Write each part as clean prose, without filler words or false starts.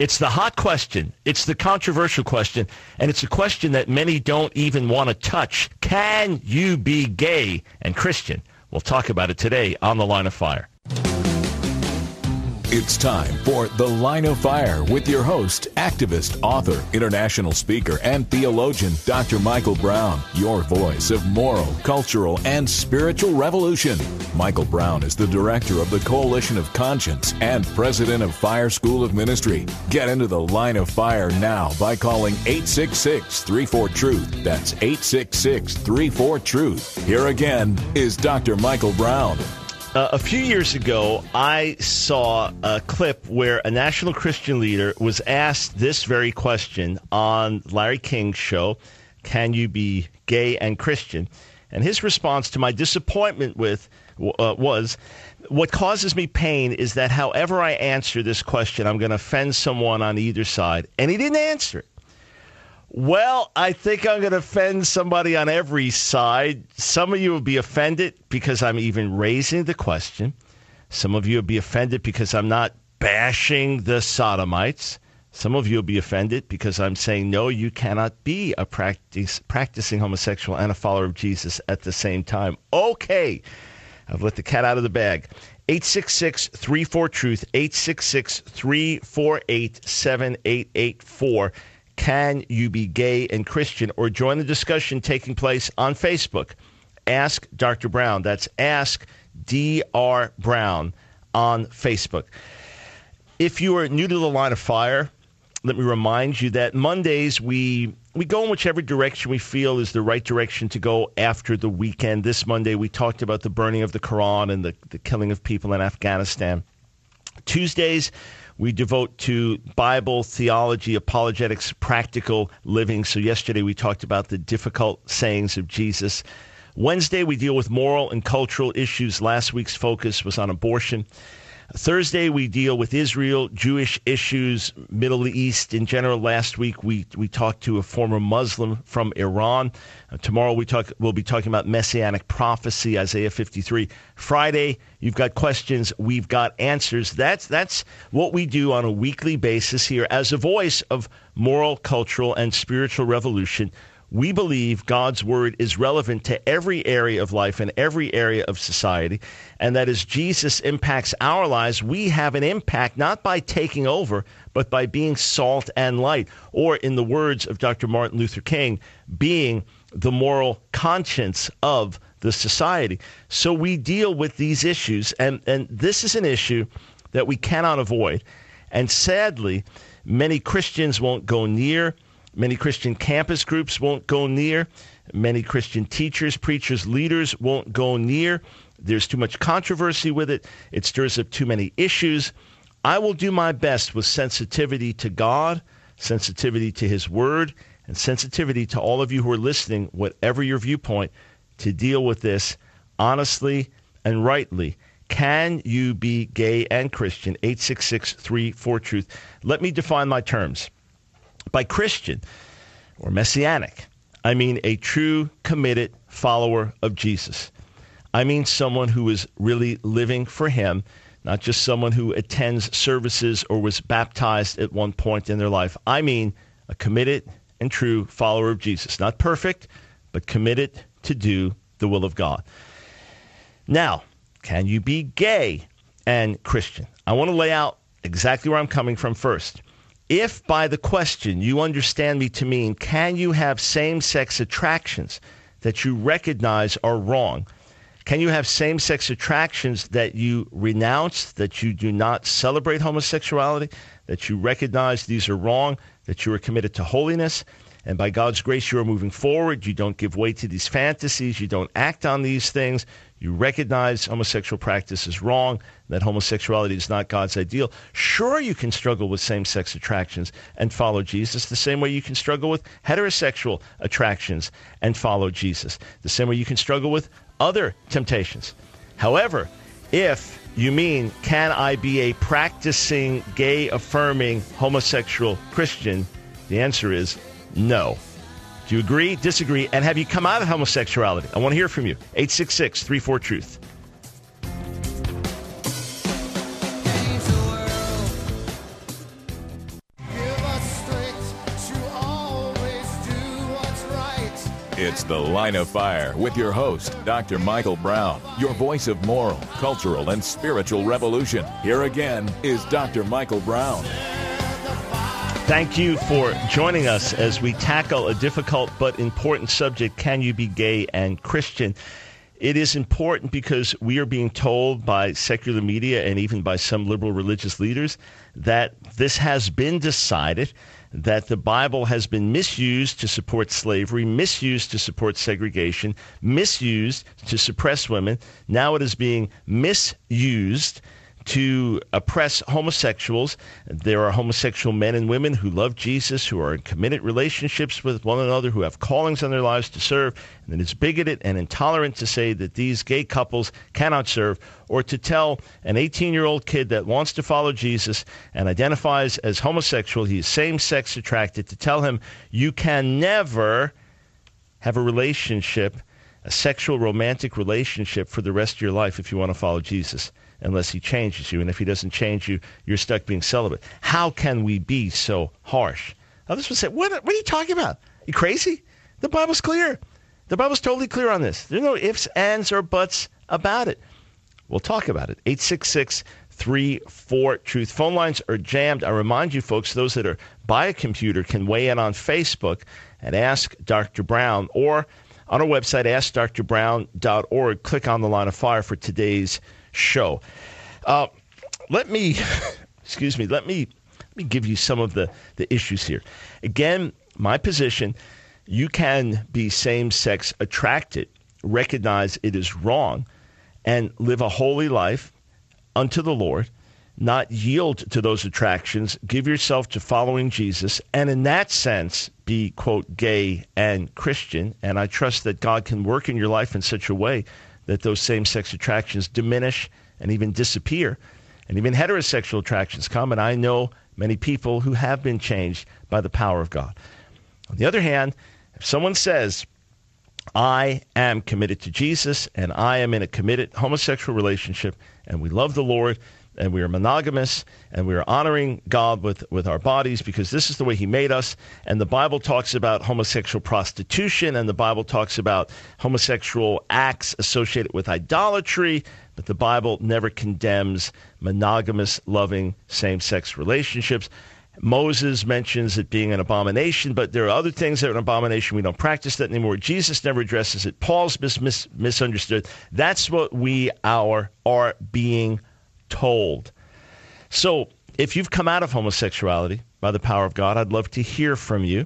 It's the hot question. It's the controversial question. And it's a question that many don't even want to touch. Can you be gay and Christian? We'll talk about it today on The Line of Fire. It's time for The Line of Fire with your host, activist, author, international speaker, and theologian, Dr. Michael Brown, your voice of moral, cultural, and spiritual revolution. Michael Brown is the director of the Coalition of Conscience and president of Fire School of Ministry. Get into The Line of Fire now by calling 866-34-TRUTH. That's 866-34-TRUTH. Here again is Dr. Michael Brown. A few years ago, I saw a clip where a national Christian leader was asked this very question on Larry King's show, Can You Be Gay and Christian? And his response to my disappointment was, what causes me pain is that however I answer this question, I'm going to offend someone on either side. And he didn't answer it. Well, I think I'm going to offend somebody on every side. Some of you will be offended because I'm even raising the question. Some of you will be offended because I'm not bashing the sodomites. Some of you will be offended because I'm saying, no, you cannot be a practicing homosexual and a follower of Jesus at the same time. Okay, I've let the cat out of the bag. 866-34-TRUTH, 866-348-7884. Can you be gay and Christian? Or join the discussion taking place on Facebook. Ask Dr. Brown. That's Ask Dr. Brown on Facebook. If you are new to The Line of Fire, let me remind you that Mondays we go in whichever direction we feel is the right direction to go after the weekend. This Monday we talked about the burning of the Quran and the killing of people in Afghanistan. Tuesdays, we devote to Bible, theology, apologetics, practical living. So yesterday we talked about the difficult sayings of Jesus. Wednesday, we deal with moral and cultural issues. Last week's focus was on abortion. Thursday, we deal with Israel, Jewish issues, Middle East in general. Last week, we talked to a former Muslim from Iran. Tomorrow, we'll be talking about Messianic prophecy, Isaiah 53. Friday, you've got questions, we've got answers. That's what we do on a weekly basis here as a voice of moral, cultural, and spiritual revolution. We believe God's word is relevant to every area of life and every area of society, and that as Jesus impacts our lives, we have an impact not by taking over, but by being salt and light, or in the words of Dr. Martin Luther King, being the moral conscience of the society. So we deal with these issues, and this is an issue that we cannot avoid. And sadly, many Christians won't go near. Many Christian campus groups won't go near. Many Christian teachers, preachers, leaders won't go near. There's too much controversy with it. It stirs up too many issues. I will do my best with sensitivity to God, sensitivity to His Word, and sensitivity to all of you who are listening, whatever your viewpoint, to deal with this honestly and rightly. Can you be gay and Christian? 866-34-TRUTH. Let me define my terms. By Christian or Messianic, I mean a true, committed follower of Jesus. I mean someone who is really living for Him, not just someone who attends services or was baptized at one point in their life. I mean a committed and true follower of Jesus. Not perfect, but committed to do the will of God. Now, can you be gay and Christian? I want to lay out exactly where I'm coming from first. If by the question you understand me to mean, can you have same-sex attractions that you recognize are wrong? Can you have same-sex attractions that you renounce, that you do not celebrate homosexuality, that you recognize these are wrong, that you are committed to holiness, and by God's grace you are moving forward, you don't give way to these fantasies, you don't act on these things, you recognize homosexual practice is wrong, that homosexuality is not God's ideal. Sure, you can struggle with same-sex attractions and follow Jesus the same way you can struggle with heterosexual attractions and follow Jesus, the same way you can struggle with other temptations. However, if you mean, can I be a practicing, gay-affirming, homosexual Christian, the answer is no. Do you agree, disagree, and have you come out of homosexuality? I want to hear from you. 866-34-TRUTH. It's The Line of Fire with your host, Dr. Michael Brown, your voice of moral, cultural, and spiritual revolution. Here again is Dr. Michael Brown. Thank you for joining us as we tackle a difficult but important subject. Can you be gay and Christian? It is important because we are being told by secular media and even by some liberal religious leaders that this has been decided, that the Bible has been misused to support slavery, misused to support segregation, misused to suppress women. Now it is being misused to oppress homosexuals. There are homosexual men and women who love Jesus, who are in committed relationships with one another, who have callings on their lives to serve, and it's bigoted and intolerant to say that these gay couples cannot serve, or to tell an 18-year-old kid that wants to follow Jesus and identifies as homosexual, he is same-sex attracted, to tell him you can never have a relationship, a sexual romantic relationship for the rest of your life if you want to follow Jesus, unless he changes you. And if he doesn't change you, you're stuck being celibate. How can we be so harsh? Others would say, what are you talking about? You crazy? The Bible's clear. The Bible's totally clear on this. There's no ifs, ands, or buts about it. We'll talk about it. 866-34-TRUTH. Phone lines are jammed. I remind you, folks, those that are by a computer can weigh in on Facebook and Ask Dr. Brown, or on our website, AskDrBrown.org. Click on the Line of Fire for today's show. Let me give you some of the issues here. Again, my position, you can be same-sex attracted, recognize it is wrong, and live a holy life unto the Lord, not yield to those attractions, give yourself to following Jesus, and in that sense be, quote, gay and Christian. And I trust that God can work in your life in such a way that those same-sex attractions diminish and even disappear, and even heterosexual attractions come. And I know many people who have been changed by the power of God. On the other hand, if someone says, I am committed to Jesus and I am in a committed homosexual relationship and we love the Lord and we are monogamous and we are honoring God with our bodies because this is the way he made us, and the Bible talks about homosexual prostitution and the Bible talks about homosexual acts associated with idolatry, but the Bible never condemns monogamous, loving, same-sex relationships. Moses mentions it being an abomination, but there are other things that are an abomination. We don't practice that anymore. Jesus never addresses it. Paul's misunderstood. That's what we are being told. So if you've come out of homosexuality by the power of God, I'd love to hear from you.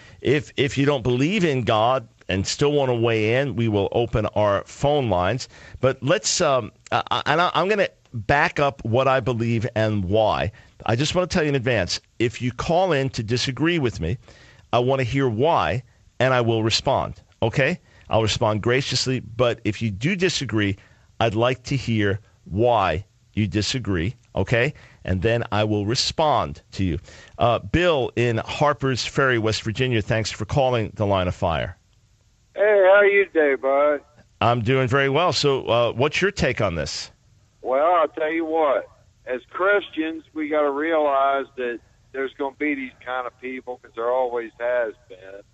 If you don't believe in God and still want to weigh in, we will open our phone lines. But let's, I'm going to back up what I believe and why. I just want to tell you in advance, if you call in to disagree with me, I want to hear why, and I will respond, okay? I'll respond graciously, but if you do disagree, I'd like to hear why you disagree, okay? And then I will respond to you. Bill in Harpers Ferry, West Virginia, thanks for calling the Line of Fire. Hey, how are you today, bud? I'm doing very well. So what's your take on this? Well, I'll tell you what. As Christians, we got to realize that there's going to be these kind of people because there always has been.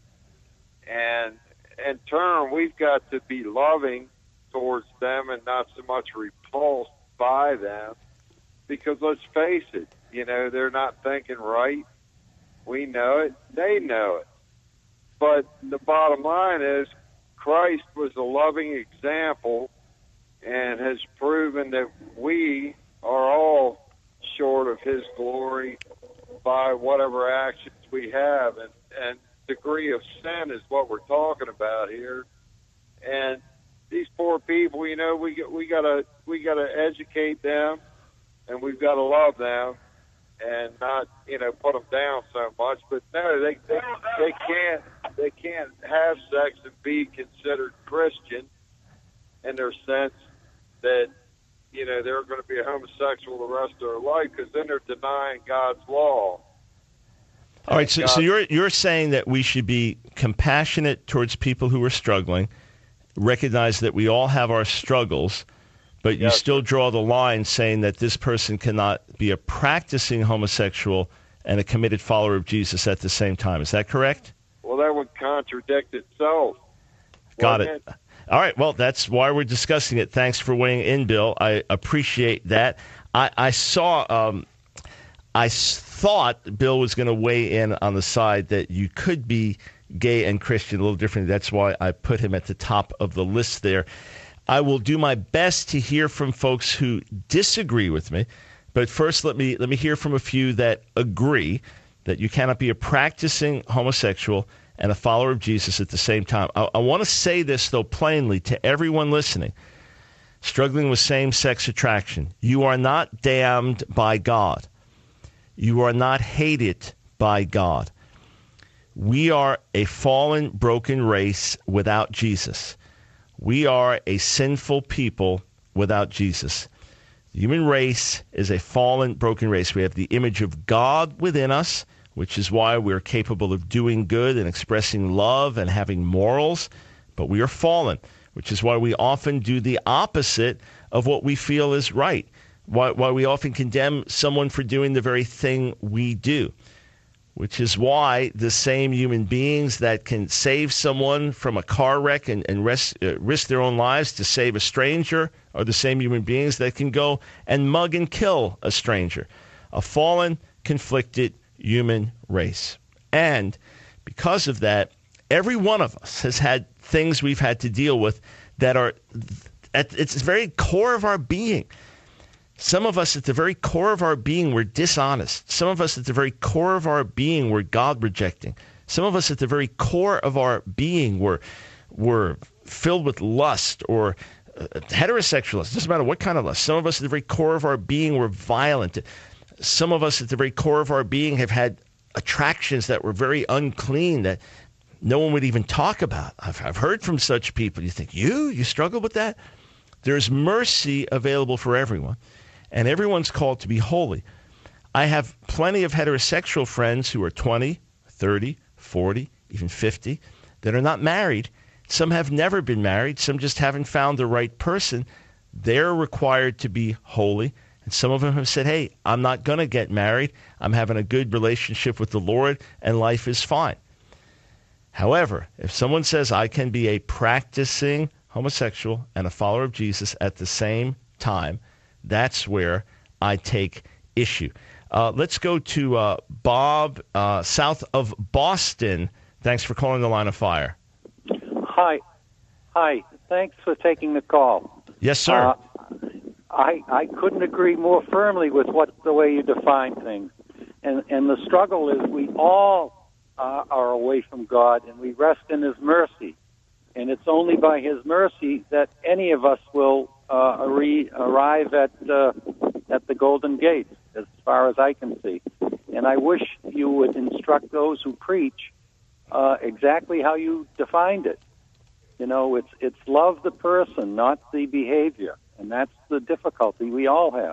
And in turn, we've got to be loving towards them and not so much repulsed by them, because let's face it, they're not thinking right. We know it. They know it. But the bottom line is Christ was a loving example and has proven that we are all short of his glory by whatever actions we have. And degree of sin is what we're talking about here. And these poor people, we gotta educate them, and we've got to love them, and not put them down so much. But no, they can't have sex and be considered Christian in their sense that they're going to be a homosexual the rest of their life, because then they're denying God's law. All right, so you're saying that we should be compassionate towards people who are struggling, recognize that we all have our struggles, but you still draw the line saying that this person cannot be a practicing homosexual and a committed follower of Jesus at the same time. Is that correct? Well, that would contradict itself. Got it. All right. Well, that's why we're discussing it. Thanks for weighing in, Bill. I appreciate that. I thought Bill was going to weigh in on the side that you could be gay and Christian a little differently. That's why I put him at the top of the list there. I will do my best to hear from folks who disagree with me. But first, let me hear from a few that agree that you cannot be a practicing homosexual and a follower of Jesus at the same time. I want to say this, though, plainly to everyone listening, struggling with same-sex attraction. You are not damned by God. You are not hated by God. We are a fallen, broken race without Jesus. We are a sinful people without Jesus. The human race is a fallen, broken race. We have the image of God within us, which is why we're capable of doing good and expressing love and having morals, but we are fallen, which is why we often do the opposite of what we feel is right, why we often condemn someone for doing the very thing we do, which is why the same human beings that can save someone from a car wreck and risk their own lives to save a stranger are the same human beings that can go and mug and kill a stranger. A fallen, conflicted human race. And because of that, every one of us has had things we've had to deal with that are at its very core of our being. Some of us at the very core of our being were dishonest. Some of us at the very core of our being were God-rejecting. Some of us at the very core of our being were filled with lust or heterosexual lust. It doesn't matter what kind of lust. Some of us at the very core of our being were violent. Some of us at the very core of our being have had attractions that were very unclean that no one would even talk about. I've heard from such people. You think, you struggle with that? There's mercy available for everyone, and everyone's called to be holy. I have plenty of heterosexual friends who are 20, 30, 40, even 50 that are not married. Some have never been married. Some just haven't found the right person. They're required to be holy. And some of them have said, hey, I'm not going to get married. I'm having a good relationship with the Lord, and life is fine. However, if someone says I can be a practicing homosexual and a follower of Jesus at the same time, that's where I take issue. Let's go to Bob, south of Boston. Thanks for calling the Line of Fire. Hi. Thanks for taking the call. Yes, sir. I couldn't agree more firmly with the way you define things. And the struggle is we all are away from God, and we rest in His mercy. And it's only by His mercy that any of us will arrive at the Golden Gate, as far as I can see. And I wish you would instruct those who preach exactly how you defined it. You know, it's love the person, not the behavior. And that's the difficulty we all have.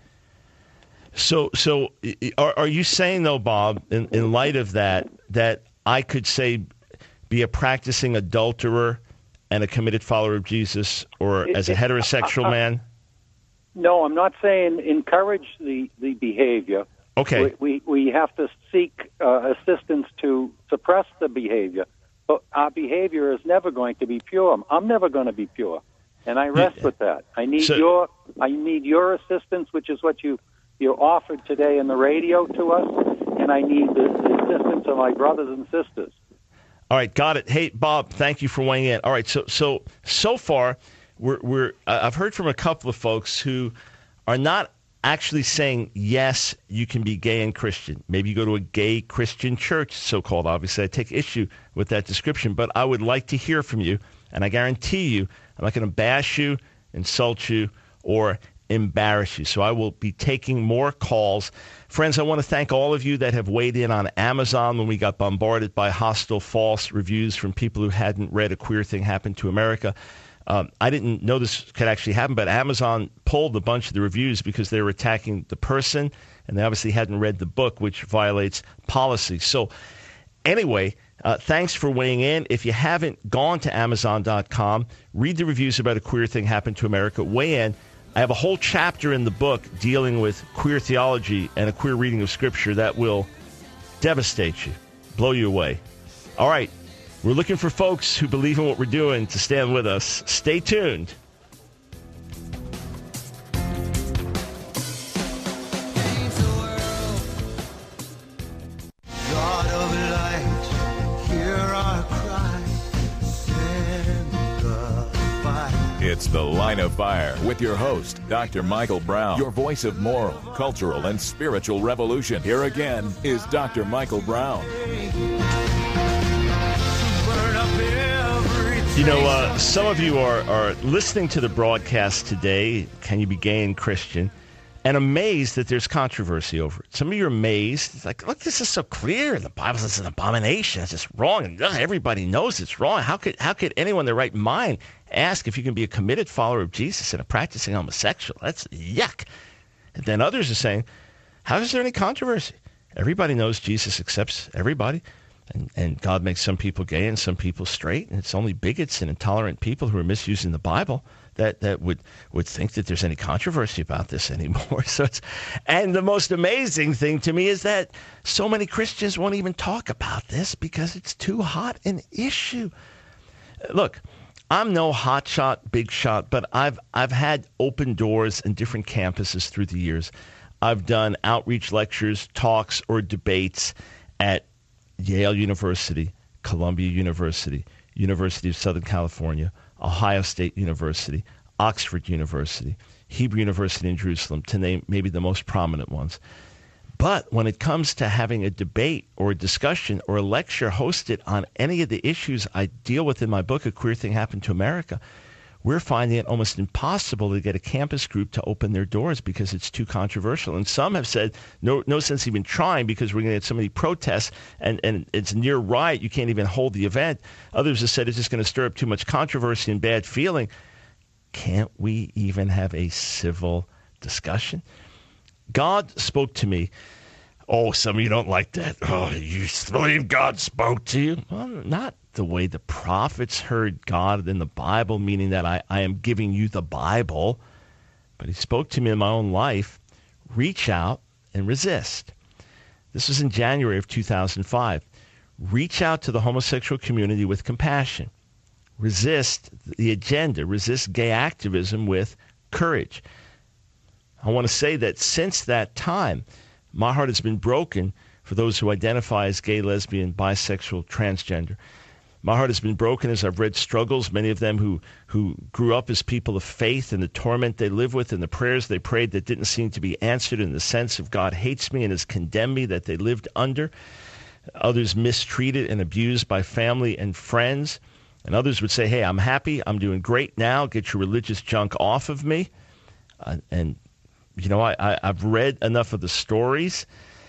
So are you saying, though, Bob, in light of that I could say be a practicing adulterer and a committed follower of Jesus, or as a heterosexual man? No, I'm not saying encourage the behavior. Okay. We have to seek assistance to suppress the behavior. But our behavior is never going to be pure. I'm never going to be pure. And I rest with that. I need your assistance, which is what you offered today in the radio to us, and I need the assistance of my brothers and sisters. All right, got it. Hey, Bob, thank you for weighing in. All right, so far, I've heard from a couple of folks who are not actually saying, yes, you can be gay and Christian. Maybe you go to a gay Christian church, so-called. Obviously, I take issue with that description, but I would like to hear from you, and I guarantee you I'm not going to bash you, insult you, or embarrass you. So I will be taking more calls. Friends, I want to thank all of you that have weighed in on Amazon when we got bombarded by hostile, false reviews from people who hadn't read A Queer Thing Happened to America. I didn't know this could actually happen, but Amazon pulled a bunch of the reviews because they were attacking the person, and they obviously hadn't read the book, which violates policy. So anyway, thanks for weighing in. If you haven't gone to Amazon.com, read the reviews about A Queer Thing Happened to America. Weigh in. I have a whole chapter in the book dealing with queer theology and a queer reading of Scripture that will devastate you, blow you away. All right. We're looking for folks who believe in what we're doing to stand with us. Stay tuned. It's The Line of Fire with your host, Dr. Michael Brown, your voice of moral, cultural, and spiritual revolution. Here again is Dr. Michael Brown. You know, some of you are listening to the broadcast today, Can You Be Gay and Christian, and amazed that there's controversy over it. Some of you are amazed. It's like, look, this is so clear. The Bible says it's an abomination. It's just wrong. And everybody knows it's wrong. How could anyone in their right mind ask if you can be a committed follower of Jesus and a practicing homosexual? That's yuck. And then others are saying, how is there any controversy? Everybody knows Jesus accepts everybody. And God makes some people gay and some people straight. And it's only bigots and intolerant people who are misusing the Bible that would think that there's any controversy about this anymore. And the most amazing thing to me is that so many Christians won't even talk about this because it's too hot an issue. Look, I'm no hot shot, big shot, but I've had open doors in different campuses through the years. I've done outreach lectures, talks, or debates at Yale University, Columbia University, University of Southern California, Ohio State University, Oxford University, Hebrew University in Jerusalem, to name maybe the most prominent ones. But when it comes to having a debate or a discussion or a lecture hosted on any of the issues I deal with in my book, A Queer Thing Happened to America, we're finding it almost impossible to get a campus group to open their doors because it's too controversial. And some have said, no sense even trying because we're going to get so many protests and it's near riot. You can't even hold the event. Others have said it's just going to stir up too much controversy and bad feeling. Can't we even have a civil discussion? God spoke to me. Oh, some of you don't like that. Oh, you believe God spoke to you? Well, not the way the prophets heard God in the Bible, meaning that I am giving you the Bible. But he spoke to me in my own life. Reach out and resist. This was in January of 2005. Reach out to the homosexual community with compassion. Resist the agenda. Resist gay activism with courage. I want to say that since that time, my heart has been broken for those who identify as gay, lesbian, bisexual, transgender. My heart has been broken as I've read struggles, many of them who grew up as people of faith, and the torment they live with and the prayers they prayed that didn't seem to be answered, in the sense of God hates me and has condemned me that they lived under. Others mistreated and abused by family and friends. And others would say, hey, I'm happy, I'm doing great now, get your religious junk off of me. And you know, I've read enough of the stories.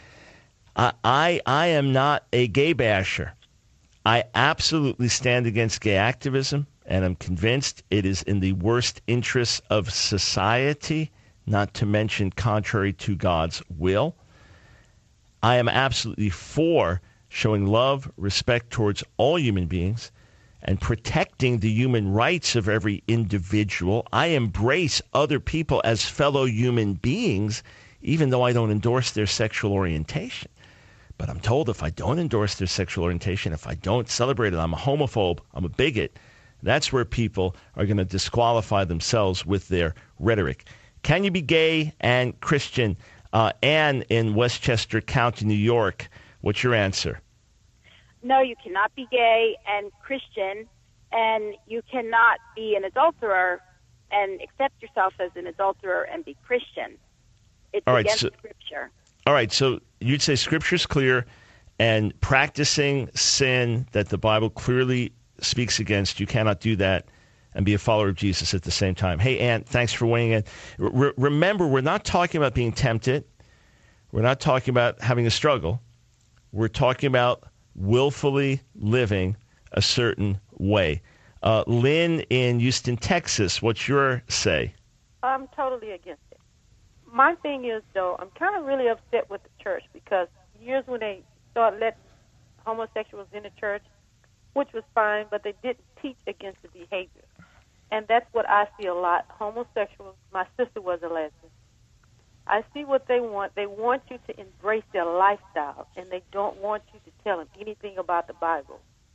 I am not a gay basher. I absolutely stand against gay activism, and I'm convinced it is in the worst interests of society, not to mention contrary to God's will. I am absolutely for showing love, respect towards all human beings, and protecting the human rights of every individual. I embrace other people as fellow human beings, even though I don't endorse their sexual orientation. But I'm told if I don't endorse their sexual orientation, if I don't celebrate it, I'm a homophobe, I'm a bigot. That's where people are going to disqualify themselves with their rhetoric. Can you be gay and Christian? Anne in Westchester County, New York, what's your answer? No, you cannot be gay and Christian, and you cannot be an adulterer and accept yourself as an adulterer and be Christian. It's against Scripture. All right, so you'd say Scripture's clear, and practicing sin that the Bible clearly speaks against, you cannot do that and be a follower of Jesus at the same time. Hey, Ann, thanks for weighing in. Remember, we're not talking about being tempted. We're not talking about having a struggle. We're talking about willfully living a certain way. Lynn in Houston, Texas, what's your say? I'm totally against it. My thing is, though, I'm kind of really upset with the church because years when they started letting homosexuals in the church, which was fine, but they didn't teach against the behavior. And that's what I see a lot. Homosexuals, my sister was a lesbian. I see what they want. They want you to embrace their lifestyle, and they don't want you to tell them anything about the Bible.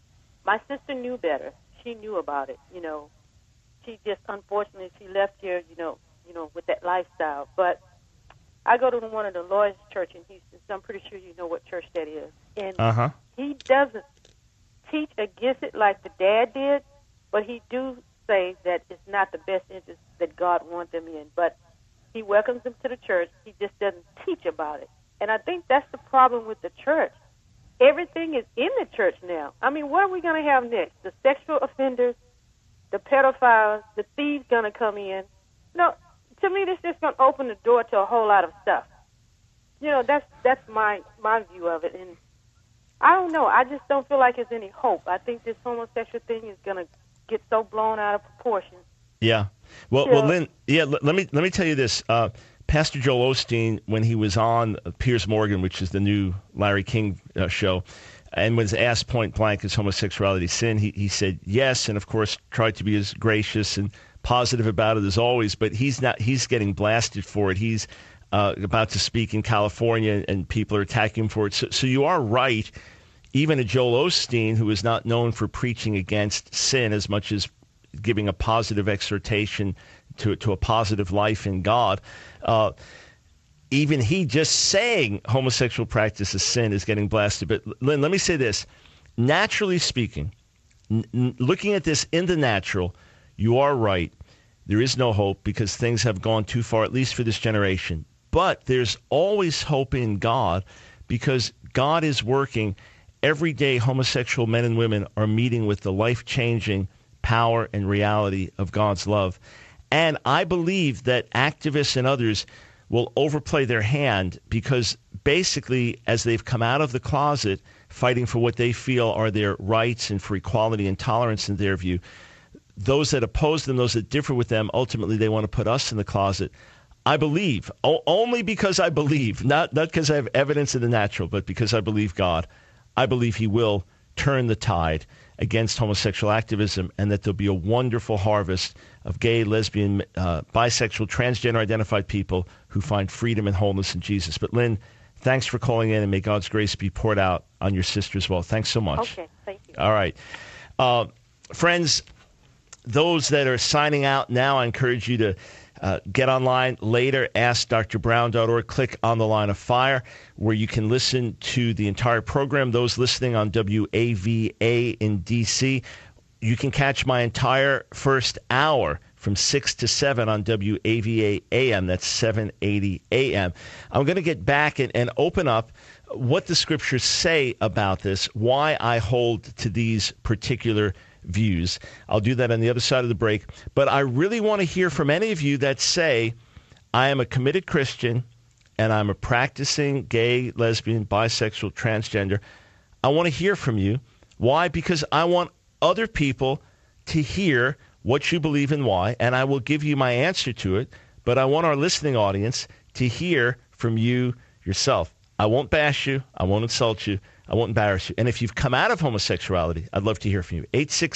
my sister knew better. She knew about it. She just, unfortunately, she left here, with that lifestyle. But I go to one of the Lloyd's church in Houston, so I'm pretty sure you know what church that is. And he doesn't teach against it like the dad did, but he do say that it's not the best interest that God wants them in. But he welcomes them to the church. He just doesn't teach about it. And I think that's the problem with the church. Everything is in the church now. I mean, what are we going to have next? The sexual offenders, the pedophiles, the thieves going to come in? No, to me, this is just going to open the door to a whole lot of stuff. That's my view of it. And I don't know. I just don't feel like there's any hope. I think this homosexual thing is going to get so blown out of proportion. Yeah. Well, Lynn, let me tell you this. Pastor Joel Osteen, when he was on Piers Morgan, which is the new Larry King show, and was asked point blank, is homosexuality sin? He said yes, and of course tried to be as gracious and positive about it as always. But he's not. He's getting blasted for it. He's about to speak in California, and people are attacking him for it. So you are right. Even a Joel Osteen, who is not known for preaching against sin as much as giving a positive exhortation to a positive life in God, even he just saying homosexual practice is sin is getting blasted. But Lynn, let me say this. Naturally speaking, looking at this in the natural, you are right. There is no hope because things have gone too far, at least for this generation. But there's always hope in God because God is working. Every day, homosexual men and women are meeting with the life-changing power and reality of God's love. And I believe that activists and others will overplay their hand because basically, as they've come out of the closet, fighting for what they feel are their rights and for equality and tolerance in their view, those that oppose them, those that differ with them, ultimately they want to put us in the closet. I believe, only because I believe, not because I have evidence in the natural, but because I believe God. I believe he will turn the tide against homosexual activism and that there'll be a wonderful harvest of gay, lesbian, bisexual, transgender-identified people who find freedom and wholeness in Jesus. But Lynn, thanks for calling in, and may God's grace be poured out on your sister as well. Thanks so much. Okay, thank you. All right. Friends, those that are signing out now, I encourage you to get online later, askdrbrown.org, click on the Line of Fire, where you can listen to the entire program. Those listening on WAVA in D.C., you can catch my entire first hour from 6 to 7 on WAVA AM. That's 780 AM. I'm going to get back and open up what the scriptures say about this, why I hold to these particular views. I'll do that on the other side of the break. But I really want to hear from any of you that say, I am a committed Christian and I'm a practicing gay, lesbian, bisexual, transgender. I want to hear from you. Why? Because I want other people to hear what you believe and why, and I will give you my answer to it. But I want our listening audience to hear from you yourself. I won't bash you. I won't insult you. I won't embarrass you. And if you've come out of homosexuality, I'd love to hear from you.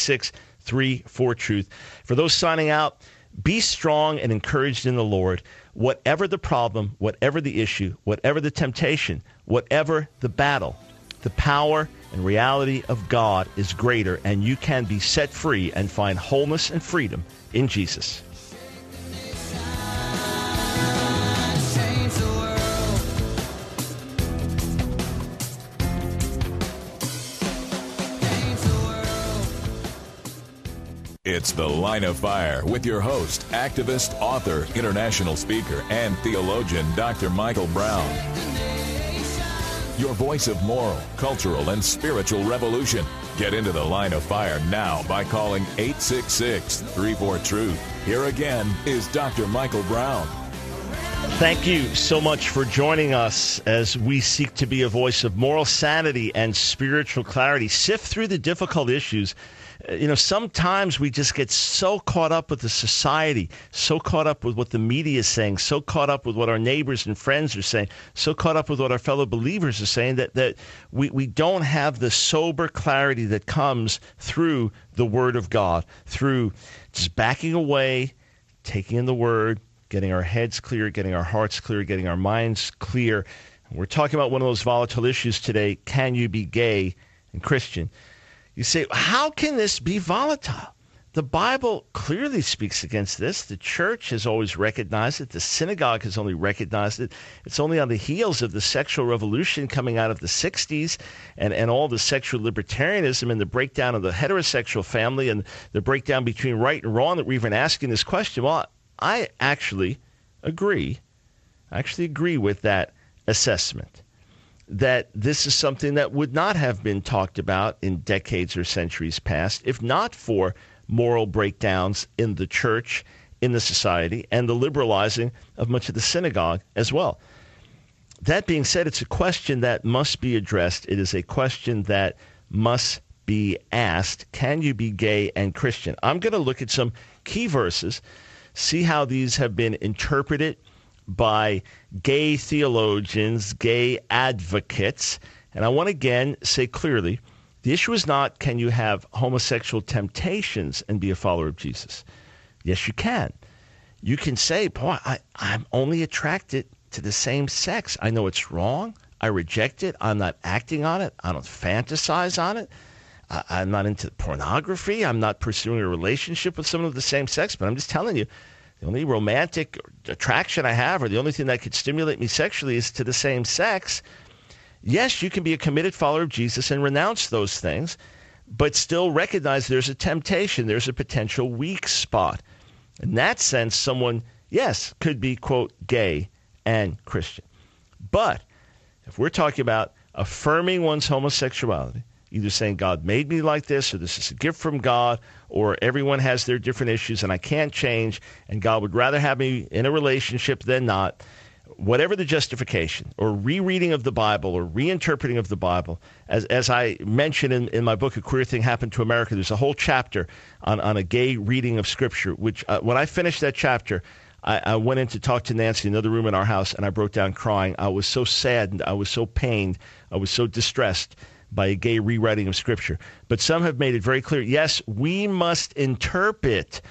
866-34-TRUTH. For those signing out, be strong and encouraged in the Lord. Whatever the problem, whatever the issue, whatever the temptation, whatever the battle, the power and reality of God is greater, and you can be set free and find wholeness and freedom in Jesus. It's The Line of Fire with your host, activist, author, international speaker, and theologian, Dr. Michael Brown. Your voice of moral, cultural, and spiritual revolution. Get into The Line of Fire now by calling 866-34-TRUTH. Here again is Dr. Michael Brown. Thank you so much for joining us as we seek to be a voice of moral sanity and spiritual clarity. Sift through the difficult issues. Sometimes we just get so caught up with the society, so caught up with what the media is saying, so caught up with what our neighbors and friends are saying, so caught up with what our fellow believers are saying that we don't have the sober clarity that comes through the Word of God, through just backing away, taking in the Word, getting our heads clear, getting our hearts clear, getting our minds clear. We're talking about one of those volatile issues today. Can you be gay and Christian? You say, how can this be volatile? The Bible clearly speaks against this. The church has always recognized it. The synagogue has only recognized it. It's only on the heels of the sexual revolution coming out of the 60s and all the sexual libertarianism and the breakdown of the heterosexual family and the breakdown between right and wrong that we're even asking this question. Well, I actually agree. I actually agree with that assessment, that this is something that would not have been talked about in decades or centuries past, if not for moral breakdowns in the church, in the society, and the liberalizing of much of the synagogue as well. That being said, it's a question that must be addressed. It is a question that must be asked. Can you be gay and Christian? I'm going to look at some key verses, see how these have been interpreted by gay theologians, gay advocates. And I want to again say clearly, the issue is not, can you have homosexual temptations and be a follower of Jesus? Yes, you can. You can say, boy, I'm only attracted to the same sex. I know it's wrong. I reject it. I'm not acting on it. I don't fantasize on it. I'm not into pornography. I'm not pursuing a relationship with someone of the same sex. But I'm just telling you, the only romantic attraction I have, or the only thing that could stimulate me sexually, is to the same sex. Yes, you can be a committed follower of Jesus and renounce those things, but still recognize there's a temptation, there's a potential weak spot. In that sense, someone, yes, could be, quote, gay and Christian. But if we're talking about affirming one's homosexuality, either saying God made me like this, or this is a gift from God, or everyone has their different issues and I can't change, and God would rather have me in a relationship than not, whatever the justification or rereading of the Bible or reinterpreting of the Bible, as I mentioned in my book, A Queer Thing Happened to America, there's a whole chapter on a gay reading of Scripture, which when I finished that chapter, I went in to talk to Nancy in another room in our house, and I broke down crying. I was so saddened. I was so pained. I was so distressed by a gay rewriting of Scripture. But some have made it very clear, yes, we must interpret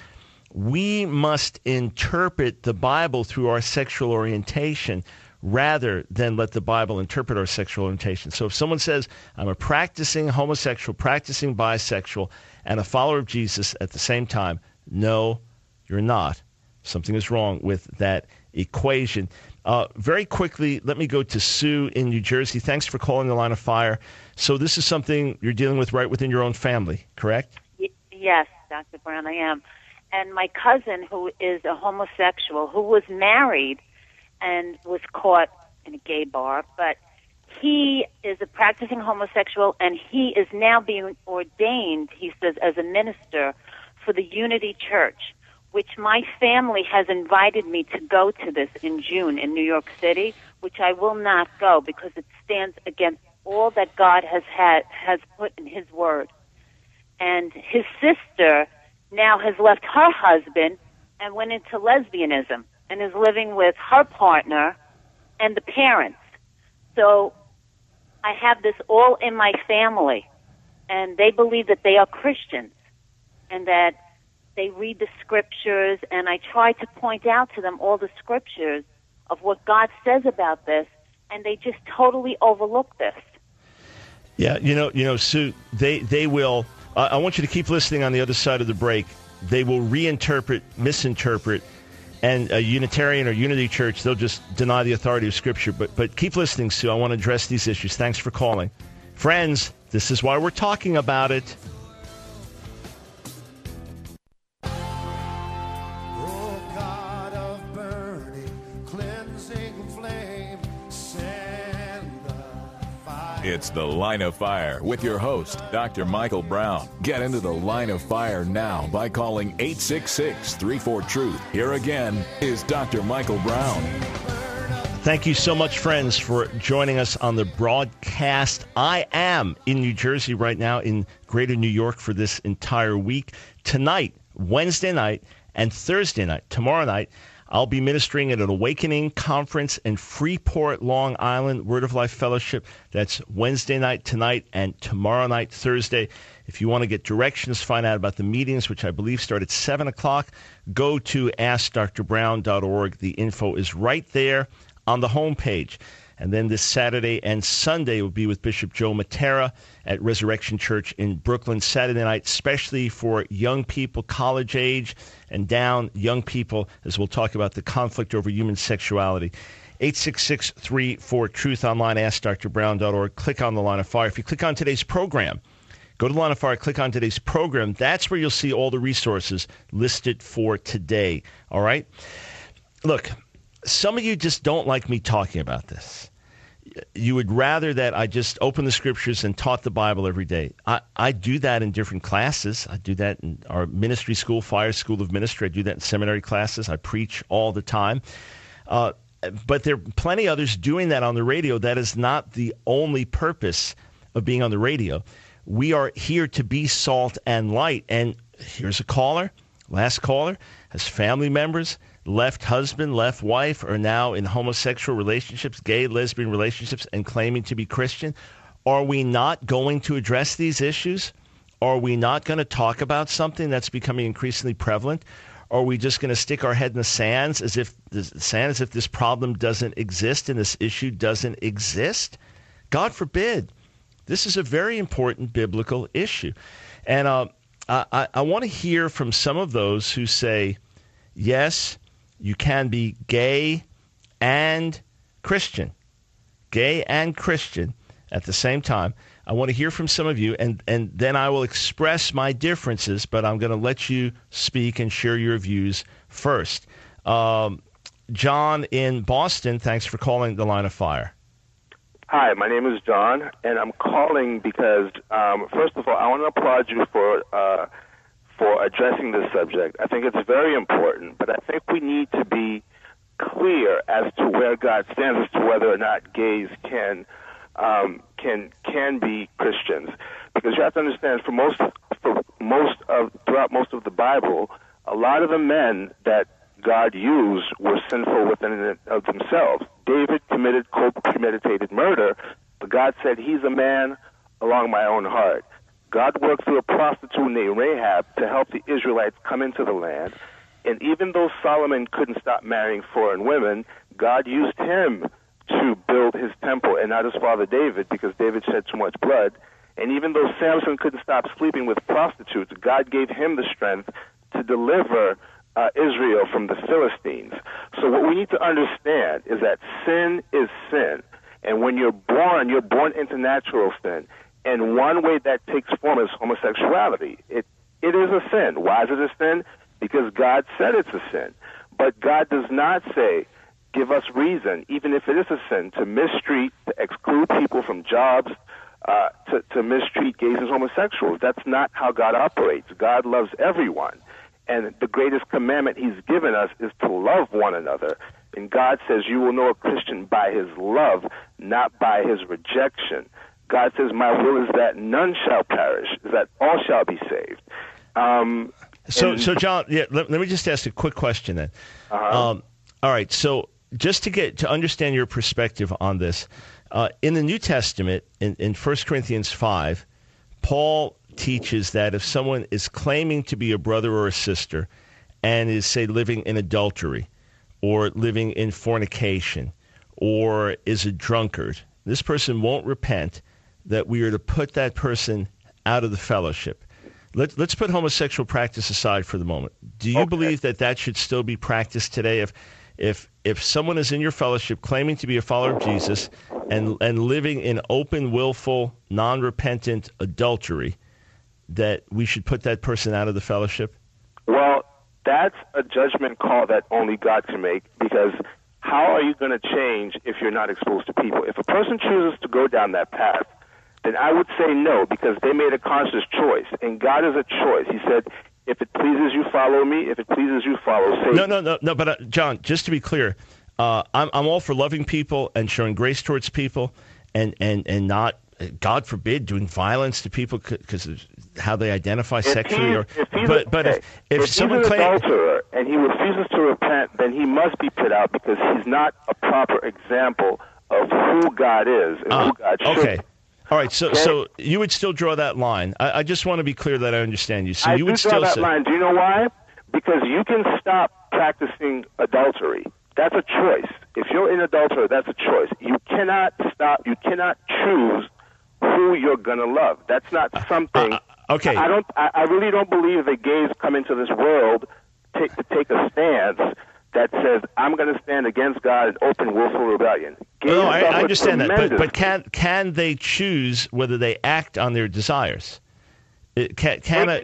the Bible through our sexual orientation rather than let the Bible interpret our sexual orientation. So if someone says, I'm a practicing homosexual, practicing bisexual, and a follower of Jesus at the same time, no, you're not. Something is wrong with that equation. Very quickly, let me go to Sue in New Jersey. Thanks for calling the Line of Fire. So this is something you're dealing with right within your own family, correct? Yes, Dr. Brown, I am. And my cousin, who is a homosexual, who was married and was caught in a gay bar, but he is a practicing homosexual, and he is now being ordained, he says, as a minister for the Unity Church, which my family has invited me to go to this in June in New York City, which I will not go because it stands against all that God has put in His Word. And his sister now has left her husband and went into lesbianism and is living with her partner and the parents. So I have this all in my family, and they believe that they are Christians and that they read the scriptures, and I try to point out to them all the scriptures of what God says about this, and they just totally overlook this. Yeah, you know, Sue, they will. I want you to keep listening on the other side of the break. They will reinterpret, misinterpret, and a Unitarian or Unity Church, they'll just deny the authority of Scripture. But keep listening, Sue. I want to address these issues. Thanks for calling. Friends, this is why we're talking about it. It's The Line of Fire with your host, Dr. Michael Brown. Get into the Line of Fire now by calling 866-34-TRUTH. Here again is Dr. Michael Brown. Thank you so much, friends, for joining us on the broadcast. I am in New Jersey right now, in greater New York, for this entire week. Tonight, Wednesday night, and Thursday night, tomorrow night, I'll be ministering at an Awakening Conference in Freeport, Long Island, Word of Life Fellowship. That's Wednesday night, tonight, and tomorrow night, Thursday. If you want to get directions, find out about the meetings, which I believe start at 7 o'clock, go to AskDrBrown.org. The info is right there on the homepage. And then this Saturday and Sunday will be with Bishop Joe Matera at Resurrection Church in Brooklyn. Saturday night, especially for young people, college age and down young people, as we'll talk about the conflict over human sexuality. 866-34-TRUTH online, AskDrBrown.org. Click on the Line of Fire. If you click on today's program, go to the Line of Fire, click on today's program. That's where you'll see all the resources listed for today. All right? Look, some of you just don't like me talking about this. You would rather that I just open the scriptures and taught the Bible every day. I do that in different classes. I do that in our ministry school, Fire School of Ministry. I do that in seminary classes. I preach all the time. But there are plenty of others doing that on the radio. That is not the only purpose of being on the radio. We are here to be salt and light. And here's a caller, last caller, has family members, left husband, left wife, are now in homosexual relationships, gay, lesbian relationships, and claiming to be Christian. Are we not going to address these issues? Are we not going to talk about something that's becoming increasingly prevalent? Are we just going to stick our head in the sand as if this problem doesn't exist and this issue doesn't exist? God forbid. This is a very important biblical issue. And I want to hear from some of those who say, yes, you can be gay and Christian. Gay and Christian at the same time. I want to hear from some of you, and then I will express my differences, but I'm going to let you speak and share your views first. John in Boston, thanks for calling the Line of Fire. Hi, my name is John, and I'm calling because, first of all, I want to applaud you for addressing this subject. I think it's very important, but I think we need to be clear as to where God stands as to whether or not gays can be Christians, because you have to understand throughout most of the Bible, a lot of the men that God used were sinful within of themselves. David committed cold premeditated murder, but God said, he's a man along my own heart. God worked through a prostitute named Rahab to help the Israelites come into the land, and even though Solomon couldn't stop marrying foreign women, God used him to build his temple and not his father David, because David shed too much blood. And even though Samson couldn't stop sleeping with prostitutes, God gave him the strength to deliver Israel from the Philistines. So what we need to understand is that sin is sin. And when you're born into natural sin. And one way that takes form is homosexuality. It is a sin. Why is it a sin? Because God said it's a sin. But God does not say, give us reason, even if it is a sin, to mistreat, to exclude people from jobs, to mistreat gays and homosexuals. That's not how God operates. God loves everyone. And the greatest commandment he's given us is to love one another. And God says you will know a Christian by his love, not by his rejection. God says, my will is that none shall perish, that all shall be saved. So John, let me just ask a quick question then. All right, so just to understand your perspective on this, in the New Testament, in 1 Corinthians 5, Paul teaches that if someone is claiming to be a brother or a sister and is, say, living in adultery or living in fornication or is a drunkard, this person won't repent, that we are to put that person out of the fellowship. Let's put homosexual practice aside for the moment. Do you believe that should still be practiced today? If someone is in your fellowship claiming to be a follower of Jesus and living in open, willful, non-repentant adultery, that we should put that person out of the fellowship? Well, that's a judgment call that only God can make, because how are you going to change if you're not exposed to people? If a person chooses to go down that path, then I would say no, because they made a conscious choice, and God is a choice. He said, if it pleases you, follow me. If it pleases you, follow Satan. No. But John, just to be clear, I'm all for loving people and showing grace towards people, and not, God forbid, doing violence to people because of how they identify sexually. If someone he's an adulterer and he refuses to repent, then he must be put out, because he's not a proper example of who God is and who God should be. All right, so you would still draw that line. I just want to be clear that I understand you. So you would still draw that line. Do you know why? Because you can stop practicing adultery. That's a choice. If you're an adulterer, that's a choice. You cannot stop. You cannot choose who you're gonna love. That's not something. Okay. I really don't believe that gays come into this world to take a stance that says, I'm going to stand against God in open willful rebellion. No, I understand that, but can they choose whether they act on their desires? Listen, they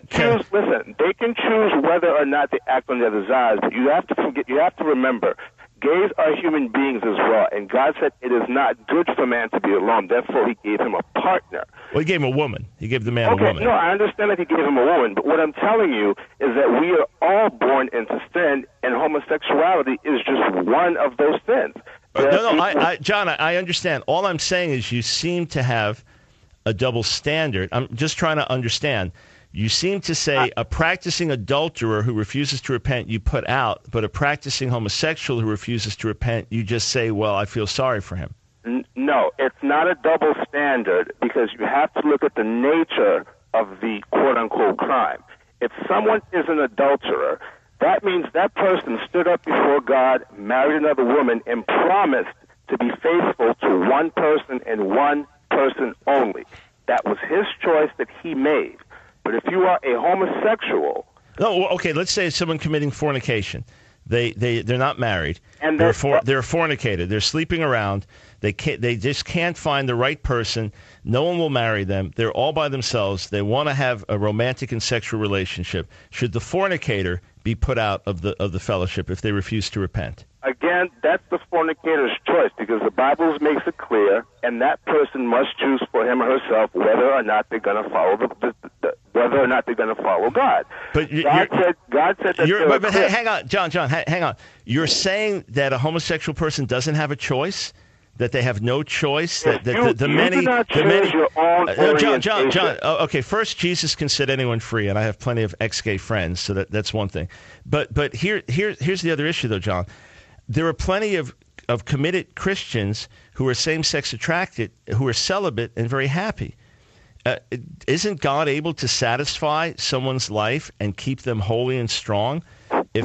can choose whether or not they act on their desires, but you have to remember, gays are human beings as well, and God said it is not good for man to be alone. Therefore, He gave him a partner. Well, He gave him a woman. He gave the man a woman. No, I understand that He gave him a woman, but what I'm telling you is that we are all born into sin, and homosexuality is just one of those sins. John, I understand. All I'm saying is you seem to have a double standard. I'm just trying to understand. You seem to say a practicing adulterer who refuses to repent, you put out, but a practicing homosexual who refuses to repent, you just say, well, I feel sorry for him. No, it's not a double standard because you have to look at the nature of the quote-unquote crime. If someone is an adulterer, that means that person stood up before God, married another woman, and promised to be faithful to one person and one person only. That was his choice that he made. But if you are a homosexual... No, okay, let's say it's someone committing fornication. They're not married. And they're fornicated. They're sleeping around. They just can't find the right person. No one will marry them. They're all by themselves. They want to have a romantic and sexual relationship. Should the fornicator be put out of the fellowship if they refuse to repent? Again, that's the fornicator's choice because the Bible makes it clear, and that person must choose for him or herself whether or not they're going to follow whether or not they're going to follow God. But God said that. But hang on, John, hang on. You're saying that a homosexual person doesn't have a choice? That they have no choice? Yes, your own John. Okay, first, Jesus can set anyone free, and I have plenty of ex-gay friends, so that's one thing. But here's the other issue, though, John. There are plenty of committed Christians who are same-sex attracted, who are celibate and very happy. Isn't God able to satisfy someone's life and keep them holy and strong? It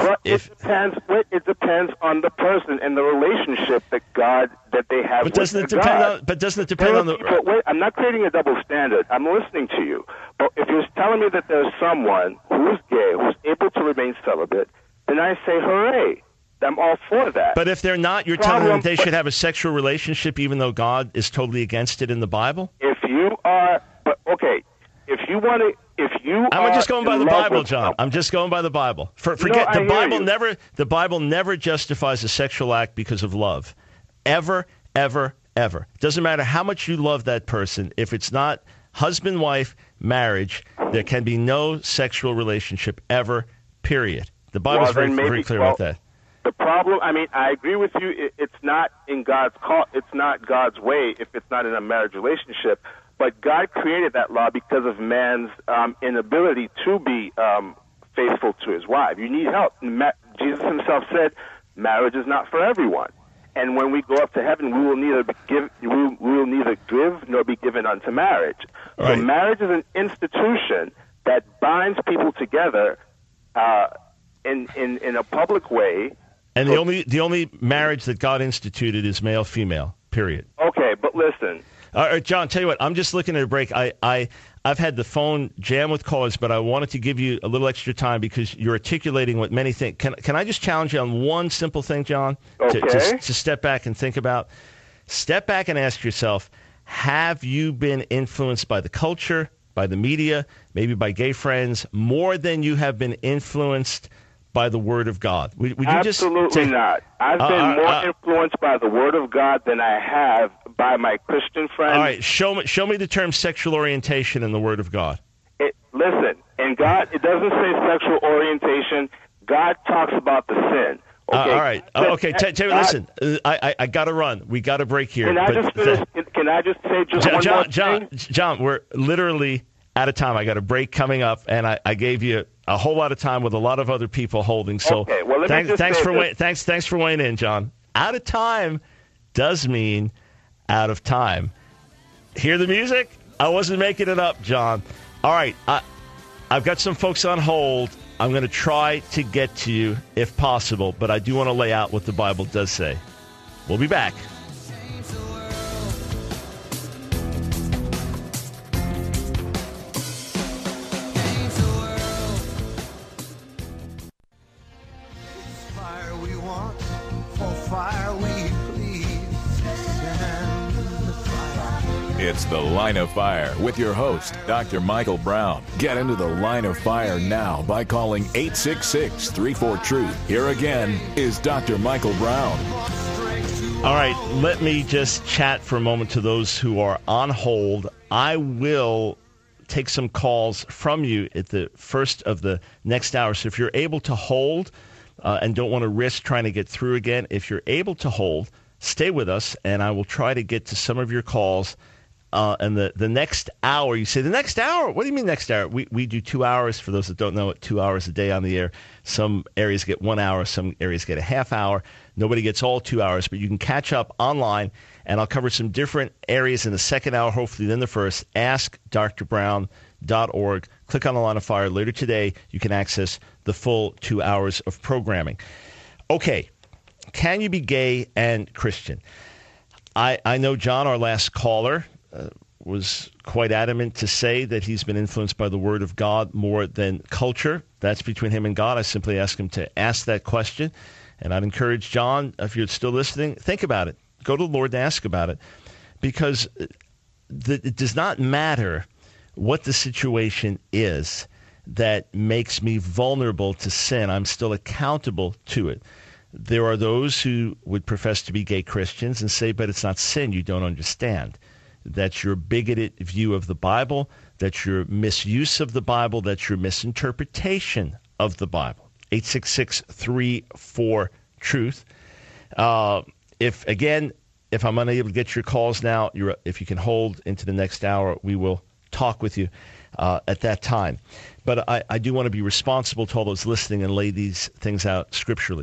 depends on the person and the relationship that they have. But doesn't it depend on the? But wait, I'm not creating a double standard. I'm listening to you. But if you're telling me that there's someone who's gay who's able to remain celibate, then I say hooray. I'm all for that. But if they're not, you're telling them they should have a sexual relationship, even though God is totally against it in the Bible. If you are, if you want to. I'm just going by the Bible, John. I'm just going by the Bible. Forget the Bible. The Bible never justifies a sexual act because of love, ever, ever, ever. Doesn't matter how much you love that person. If it's not husband, wife, marriage, there can be no sexual relationship ever. Period. The Bible's very clear about that. The problem, I agree with you. It's not in God's call. It's not God's way if it's not in a marriage relationship. But God created that law because of man's inability to be faithful to his wife. You need help. Jesus himself said, marriage is not for everyone. And when we go up to heaven, we will neither give nor be given unto marriage. Right. So marriage is an institution that binds people together in a public way. And the only marriage that God instituted is male-female, period. Okay, but listen. All right, John, tell you what, I'm just looking at a break. I've had the phone jam with callers, but I wanted to give you a little extra time because you're articulating what many think. Can I just challenge you on one simple thing, John? Okay. To step back and think about. Step back and ask yourself, have you been influenced by the culture, by the media, maybe by gay friends, more than you have been influenced by the Word of God? Would you Absolutely not. I've been more influenced by the Word of God than I have by my Christian friends. All right, show me the term sexual orientation in the Word of God. Listen, in God, it doesn't say sexual orientation. God talks about the sin. Okay? All right. Okay, Terry, listen, I got to run. We got to break here. Can I just say one more thing? John, we're literally out of time. I got a break coming up, and I gave you a whole lot of time with a lot of other people holding. So okay, well, thanks for weighing in, John. Out of time does mean out of time. Hear the music? I wasn't making it up, John. All right, I've got some folks on hold. I'm going to try to get to you if possible, but I do want to lay out what the Bible does say. We'll be back. Fire we want, for fire we please. Send the fire. It's The Line of Fire with your host, Dr. Michael Brown. Get into the Line of Fire now by calling 866-34-TRUTH. Here again is Dr. Michael Brown. All right, let me just chat for a moment to those who are on hold. I will take some calls from you at the first of the next hour. So if you're able to hold and don't want to risk trying to get through again, if you're able to hold, stay with us, and I will try to get to some of your calls. And the next hour, you say, the next hour? What do you mean next hour? We do 2 hours. For those that don't know it, 2 hours a day on the air. Some areas get 1 hour. Some areas get a half hour. Nobody gets all 2 hours, but you can catch up online, and I'll cover some different areas in the second hour, hopefully, than the first. AskDrBrown.org. Click on the Line of Fire. Later today, you can access the full 2 hours of programming. Okay, can you be gay and Christian? I know John, our last caller, was quite adamant to say that he's been influenced by the Word of God more than culture. That's between him and God. I simply ask him to ask that question. And I'd encourage John, if you're still listening, think about it. Go to the Lord and ask about it. Because it does not matter what the situation is that makes me vulnerable to sin. I'm still accountable to it. There are those who would profess to be gay Christians and say, but it's not sin, you don't understand. That's your bigoted view of the Bible. That's your misuse of the Bible. That's your misinterpretation of the Bible. 866-34-TRUTH. If I'm unable to get your calls now, if you can hold into the next hour, we will talk with you at that time. But I do want to be responsible to all those listening and lay these things out scripturally.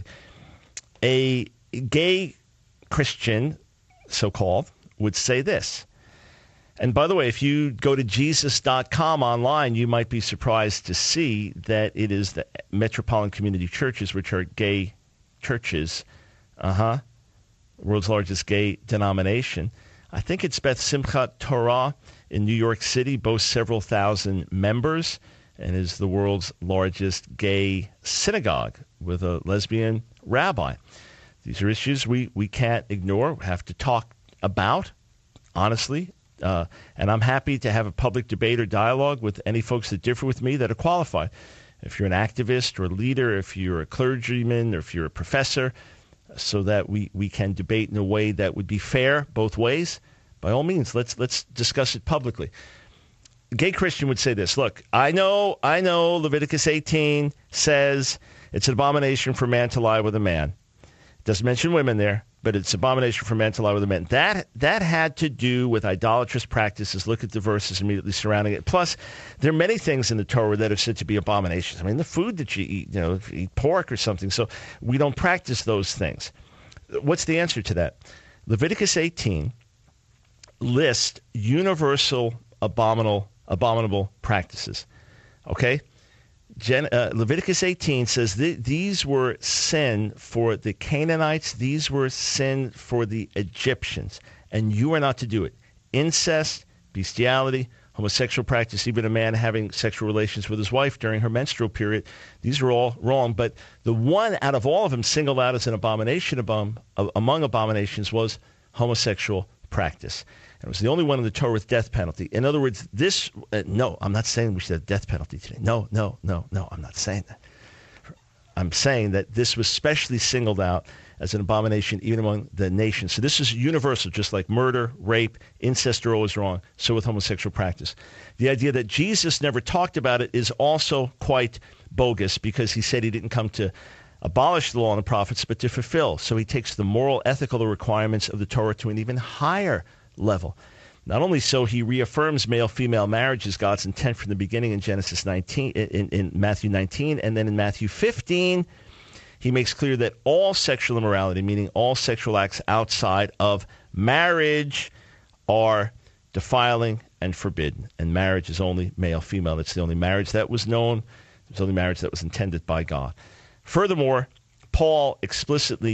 A gay Christian, so-called, would say this. And by the way, if you go to Jesus.com online, you might be surprised to see that it is the Metropolitan Community Churches, which are gay churches. The world's largest gay denomination. I think it's Beth Simchat Torah in New York City, boasts several thousand members, and is the world's largest gay synagogue with a lesbian rabbi. These are issues we can't ignore, have to talk about, honestly. And I'm happy to have a public debate or dialogue with any folks that differ with me that are qualified. If you're an activist or a leader, if you're a clergyman, or if you're a professor, so that we can debate in a way that would be fair both ways, by all means, let's discuss it publicly. A gay Christian would say this, look, I know Leviticus 18 says it's an abomination for a man to lie with a man. It doesn't mention women there, but it's abomination for men to lie with a man. That had to do with idolatrous practices. Look at the verses immediately surrounding it. Plus, there are many things in the Torah that are said to be abominations. I mean, the food that you eat, if you eat pork or something. So we don't practice those things. What's the answer to that? Leviticus 18 lists universal abominable practices. Okay? Leviticus 18 says these were sin for the Canaanites. These were sin for the Egyptians. And you are not to do it. Incest, bestiality, homosexual practice, even a man having sexual relations with his wife during her menstrual period. These are all wrong. But the one out of all of them singled out as an abomination among abominations was homosexual practice. It was the only one in the Torah with death penalty. In other words, no, I'm not saying we should have death penalty today. No, I'm not saying that. I'm saying that this was specially singled out as an abomination even among the nations. So this is universal, just like murder, rape, incest are always wrong. So with homosexual practice. The idea that Jesus never talked about it is also quite bogus, because he said he didn't come to abolish the law and the prophets, but to fulfill. So he takes the moral, ethical requirements of the Torah to an even higher level. Not only so, he reaffirms male-female marriage as God's intent from the beginning in Genesis 19, in Matthew 19, and then in Matthew 15, he makes clear that all sexual immorality, meaning all sexual acts outside of marriage, are defiling and forbidden. And marriage is only male-female. It's the only marriage that was known. It's the only marriage that was intended by God. Furthermore, Paul explicitly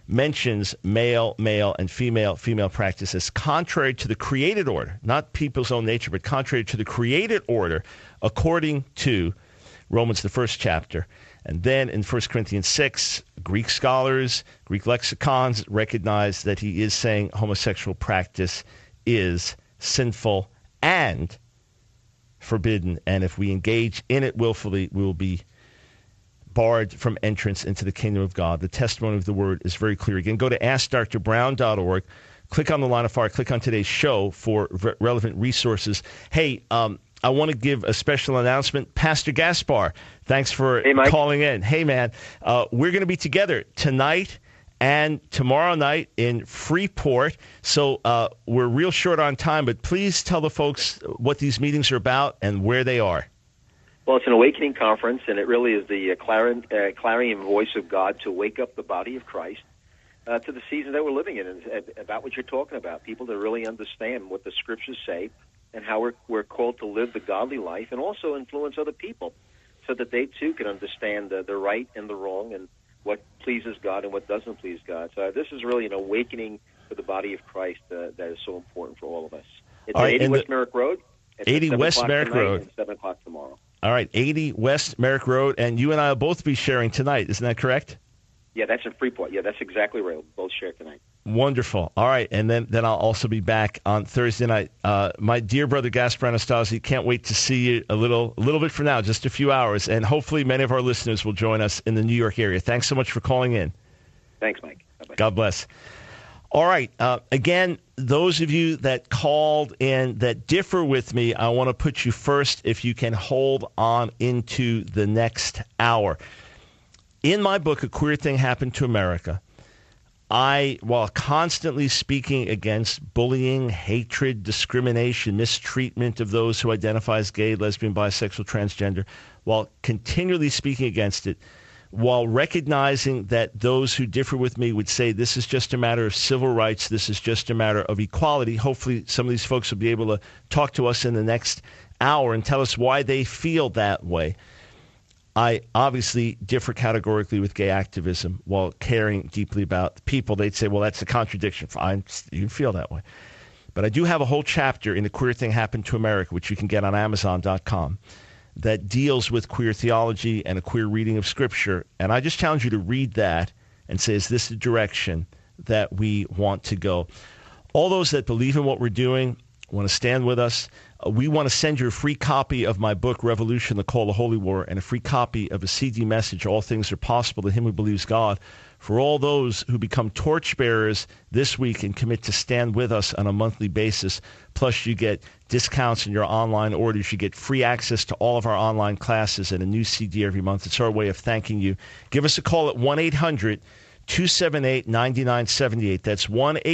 mentions male, male, and female, female practices contrary to the created order, not people's own nature, but contrary to the created order, according to Romans, the first chapter. And then in 1 Corinthians 6, Greek scholars, Greek lexicons recognize that he is saying homosexual practice is sinful and forbidden. And if we engage in it willfully, we will be barred from entrance into the kingdom of God. The testimony of the word is very clear. Again, go to AskDrBrown.org, click on the Line of Fire, click on today's show for relevant resources. Hey, I want to give a special announcement. Pastor Gaspar, thanks for calling in. Hey, man, we're going to be together tonight and tomorrow night in Freeport. So we're real short on time, but please tell the folks what these meetings are about and where they are. Well, it's an awakening conference, and it really is the clarion voice of God to wake up the body of Christ to the season that we're living in, and about what you're talking about, people to really understand what the Scriptures say and how we're called to live the godly life and also influence other people so that they, too, can understand the right and the wrong and what pleases God and what doesn't please God. So this is really an awakening for the body of Christ that is so important for all of us. It's at 80 West Merrick Road. It's 80 West Merrick Road. And 7 o'clock tomorrow. All right, 80 West Merrick Road, and you and I will both be sharing tonight. Isn't that correct? Yeah, that's in Freeport. Yeah, that's exactly right. We'll both share tonight. Wonderful. All right, and then I'll also be back on Thursday night. My dear brother Gaspar Anastasi, can't wait to see you a little bit from now, just a few hours, and hopefully many of our listeners will join us in the New York area. Thanks so much for calling in. Thanks, Mike. Bye-bye. God bless. All right. Again, those of you that called in that differ with me, I want to put you first if you can hold on into the next hour. In my book, A Queer Thing Happened to America, while constantly speaking against bullying, hatred, discrimination, mistreatment of those who identify as gay, lesbian, bisexual, transgender, while continually speaking against it, while recognizing that those who differ with me would say this is just a matter of civil rights, this is just a matter of equality. Hopefully some of these folks will be able to talk to us in the next hour and tell us why they feel that way. I obviously differ categorically with gay activism while caring deeply about the people. They'd say, well, that's a contradiction. Fine, you feel that way. But I do have a whole chapter in The Queer Thing Happened to America, which you can get on Amazon.com, that deals with queer theology and a queer reading of Scripture. And I just challenge you to read that and say, is this the direction that we want to go? All those that believe in what we're doing, want to stand with us, we want to send you a free copy of my book, Revolution, The Call to Holy War, and a free copy of a CD message, All Things Are Possible to Him Who Believes God, for all those who become torchbearers this week and commit to stand with us on a monthly basis. Plus, you get discounts in your online orders. You get free access to all of our online classes and a new CD every month. It's our way of thanking you. Give us a call at 1-800-278-9978. That's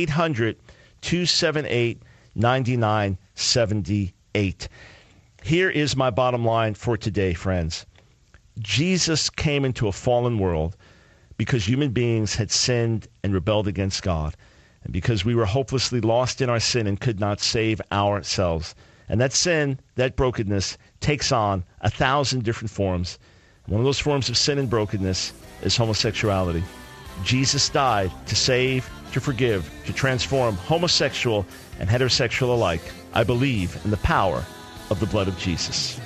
1-800-278-9978. Here is my bottom line for today, friends. Jesus came into a fallen world because human beings had sinned and rebelled against God, and because we were hopelessly lost in our sin and could not save ourselves. And that sin, that brokenness, takes on 1,000 different forms. One of those forms of sin and brokenness is homosexuality. Jesus died to save, to forgive, to transform homosexual and heterosexual alike. I believe in the power of the blood of Jesus.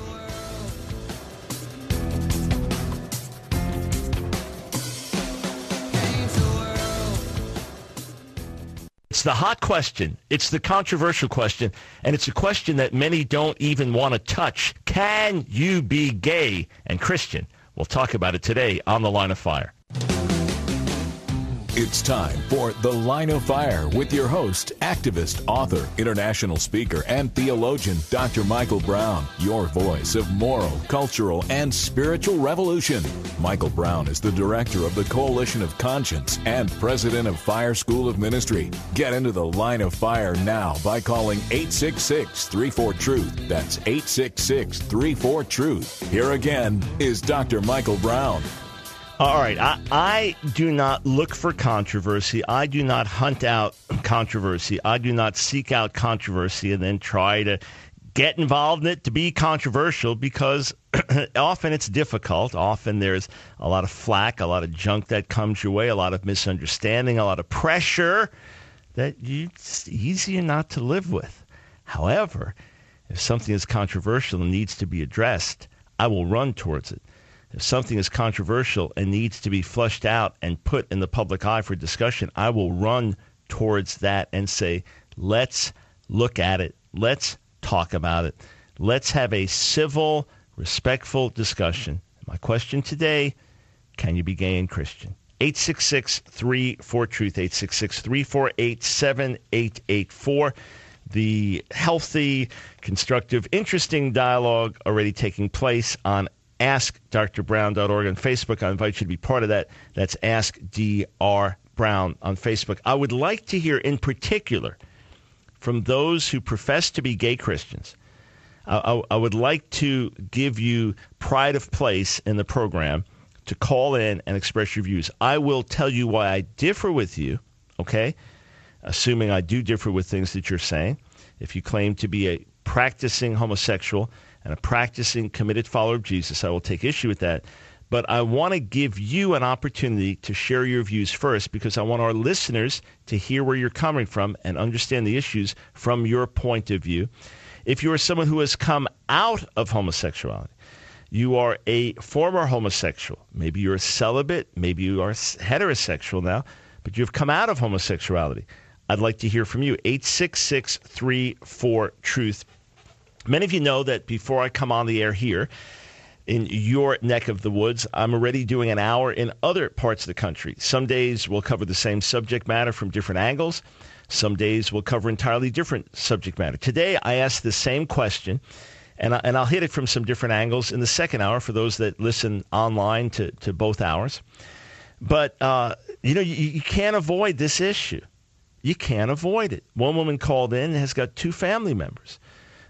It's the hot question. It's the controversial question. And it's a question that many don't even want to touch. Can you be gay and Christian? We'll talk about it today on The Line of Fire. It's time for The Line of Fire with your host, activist, author, international speaker, and theologian, Dr. Michael Brown, your voice of moral, cultural, and spiritual revolution. Michael Brown is the director of the Coalition of Conscience and president of Fire School of Ministry. Get into The Line of Fire now by calling 866-34-TRUTH. That's 866-34-TRUTH. Here again is Dr. Michael Brown. All right, I do not look for controversy. I do not hunt out controversy. I do not seek out controversy and then try to get involved in it, to be controversial, because often it's difficult. Often there's a lot of flack, a lot of junk that comes your way, a lot of misunderstanding, a lot of pressure that it's easier not to live with. However, if something is controversial and needs to be addressed, I will run towards it. If something is controversial and needs to be flushed out and put in the public eye for discussion, I will run towards that and say, let's look at it. Let's talk about it. Let's have a civil, respectful discussion. My question today, can you be gay and Christian? 866-34-TRUTH, 866-348-7884. The healthy, constructive, interesting dialogue already taking place on AskDrBrown.org on Facebook. I invite you to be part of that. That's Ask Dr. Brown on Facebook. I would like to hear in particular from those who profess to be gay Christians. I would like to give you pride of place in the program to call in and express your views. I will tell you why I differ with you, okay? Assuming I do differ with things that you're saying. If you claim to be a practicing homosexual and a practicing committed follower of Jesus, I will take issue with that. But I want to give you an opportunity to share your views first, because I want our listeners to hear where you're coming from and understand the issues from your point of view. If you are someone who has come out of homosexuality, you are a former homosexual, maybe you're a celibate, maybe you are heterosexual now, but you've come out of homosexuality, I'd like to hear from you. 866-34-TRUTH. Many of you know that before I come on the air here, in your neck of the woods, I'm already doing an hour in other parts of the country. Some days we'll cover the same subject matter from different angles. Some days we'll cover entirely different subject matter. Today I asked the same question, and I'll hit it from some different angles in the second hour for those that listen online to both hours. But, you can't avoid this issue. You can't avoid it. One woman called in and has got two family members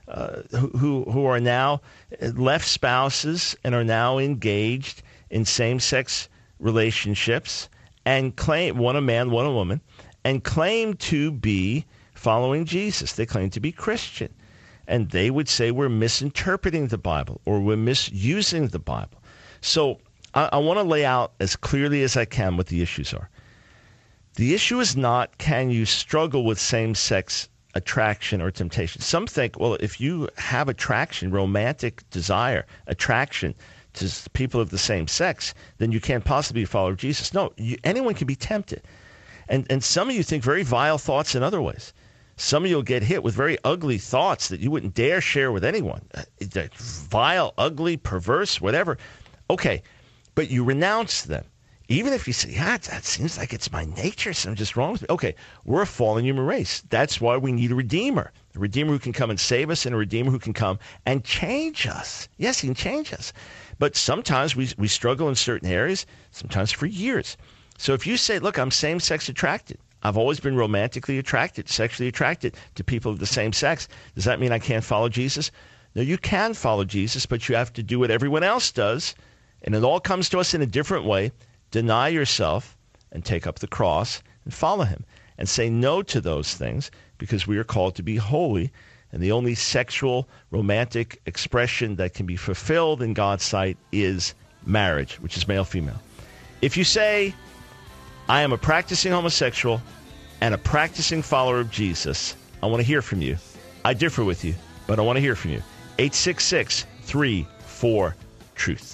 who are now left spouses and are now engaged in same-sex relationships, and claim, one a man, one a woman, and claim to be following Jesus. They claim to be Christian. And they would say we're misinterpreting the Bible or we're misusing the Bible. So I want to lay out as clearly as I can what the issues are. The issue is not, can you struggle with same-sex attraction or temptation? Some think, well, if you have attraction, romantic desire, attraction to people of the same sex, then you can't possibly be a follower of Jesus. No, anyone can be tempted. And some of you think very vile thoughts in other ways. Some of you will get hit with very ugly thoughts that you wouldn't dare share with anyone. Vile, ugly, perverse, whatever. Okay, but you renounce them. Even if you say, that seems like it's my nature, something's just wrong with me. Okay, we're a fallen human race. That's why we need a Redeemer who can come and save us, and a Redeemer who can come and change us. Yes, he can change us. But sometimes we struggle in certain areas, sometimes for years. So if you say, look, I'm same-sex attracted. I've always been romantically attracted, sexually attracted to people of the same sex. Does that mean I can't follow Jesus? No, you can follow Jesus, but you have to do what everyone else does, and it all comes to us in a different way. Deny yourself and take up the cross and follow him and say no to those things, because we are called to be holy, and the only sexual romantic expression that can be fulfilled in God's sight is marriage, which is male-female. If you say, I am a practicing homosexual and a practicing follower of Jesus, I want to hear from you. I differ with you, but I want to hear from you. 866-34-TRUTH.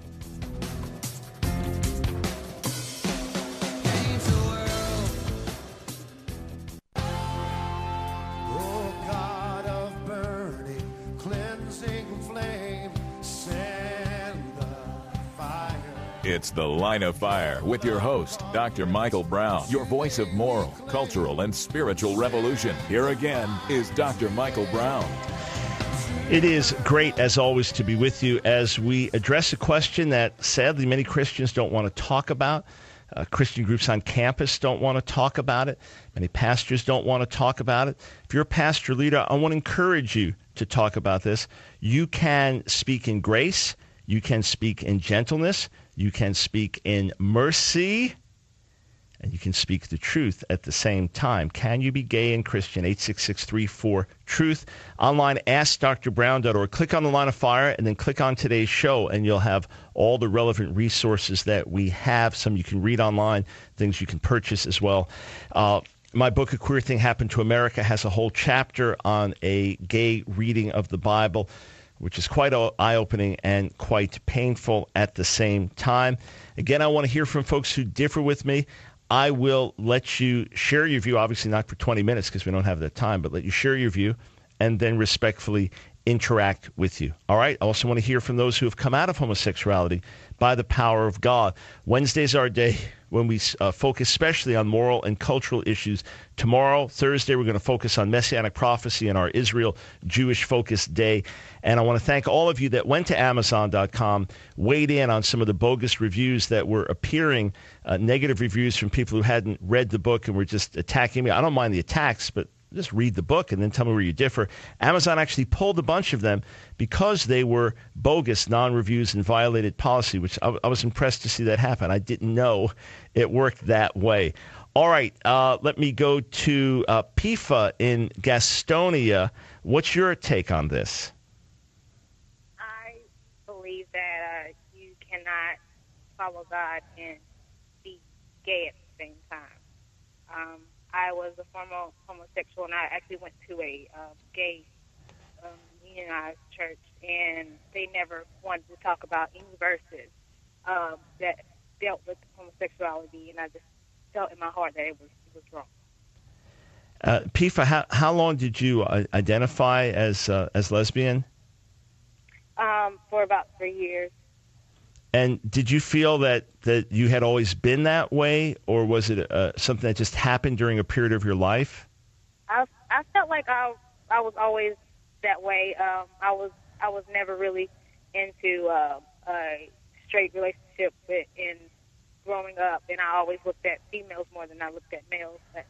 It's The Line of Fire with your host, Dr. Michael Brown, your voice of moral, cultural, and spiritual revolution. Here again is Dr. Michael Brown. It is great, as always, to be with you as we address a question that, sadly, many Christians don't want to talk about. Christian groups on campus don't want to talk about it. Many pastors don't want to talk about it. If you're a pastor leader, I want to encourage you to talk about this. You can speak in grace. You can speak in gentleness. You can speak in mercy, and you can speak the truth at the same time. Can you be gay and Christian? 866-34-TRUTH. Online, AskDrBrown.org. Click on the Line of Fire and then click on today's show, and you'll have all the relevant resources that we have. Some you can read online, things you can purchase as well. My book, A Queer Thing Happened to America, has a whole chapter on a gay reading of the Bible, which is quite eye-opening and quite painful at the same time. Again, I want to hear from folks who differ with me. I will let you share your view, obviously not for 20 minutes because we don't have that time, but let you share your view and then respectfully interact with you. All right? I also want to hear from those who have come out of homosexuality by the power of God. Wednesday's our day when we focus especially on moral and cultural issues. Tomorrow, Thursday, we're going to focus on Messianic prophecy and our Israel Jewish-focused day. And I want to thank all of you that went to Amazon.com, weighed in on some of the bogus reviews that were appearing, negative reviews from people who hadn't read the book and were just attacking me. I don't mind the attacks, but just read the book and then tell me where you differ. Amazon actually pulled a bunch of them because they were bogus non-reviews and violated policy, which I was impressed to see that happen. I didn't know it worked that way. All right, let me go to Pifa in Gastonia. What's your take on this? I believe that you cannot follow God and be gay at the same time. I was a former homosexual, and I actually went to a gay unionized church, and they never wanted to talk about any verses that dealt with homosexuality, and I just felt in my heart that it was wrong. Pifa, how long did you identify as lesbian? For about 3 years. And did you feel that you had always been that way, or was it something that just happened during a period of your life? I felt like I was always that way. I was never really into a straight relationship in growing up, and I always looked at females more than I looked at males. But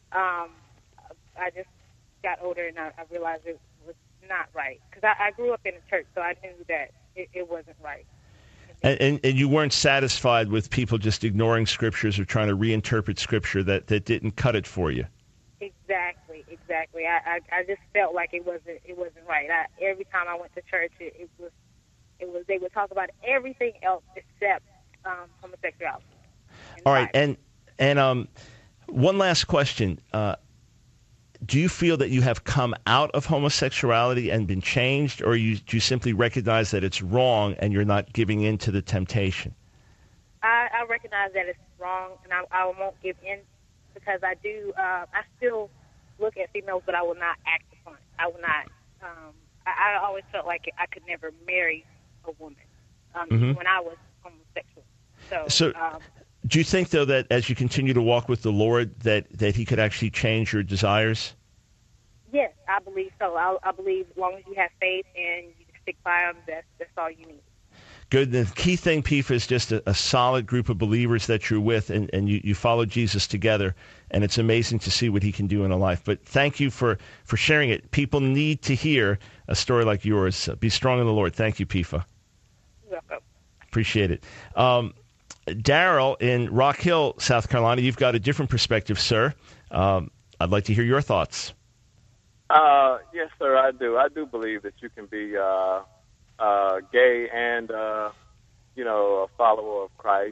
I just got older, and I realized it was not right, because I grew up in a church, so I knew that it wasn't right. And you weren't satisfied with people just ignoring scriptures or trying to reinterpret scripture that didn't cut it for you. Exactly. I just felt like it wasn't right. Every time I went to church, it was they would talk about everything else except homosexuality. All right, and one last question. Do you feel that you have come out of homosexuality and been changed, or do you simply recognize that it's wrong and you're not giving in to the temptation? I recognize that it's wrong, and I won't give in, because I do. I still look at females, but I will not act upon it. I will not. I always felt like I could never marry a woman when I was homosexual. So do you think, though, that as you continue to walk with the Lord, that He could actually change your desires? Yes, I believe so. I believe as long as you have faith and you stick by Him, that's all you need. Good. The key thing, Pifa, is just a solid group of believers that you're with, and you follow Jesus together, and it's amazing to see what He can do in a life. But thank you for sharing it. People need to hear a story like yours. Be strong in the Lord. Thank you, Pifa. You're welcome. Appreciate it. Daryl in Rock Hill, South Carolina, you've got a different perspective, sir. I'd like to hear your thoughts. Yes, sir, I do. I do believe that you can be gay and, a follower of Christ.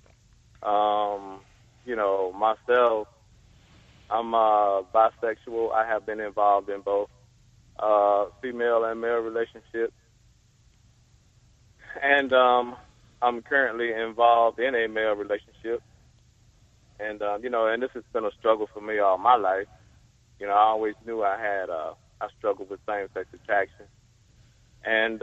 Myself, I'm bisexual. I have been involved in both female and male relationships. And I'm currently involved in a male relationship. And, and this has been a struggle for me all my life. I always knew I struggled with same-sex attraction. And,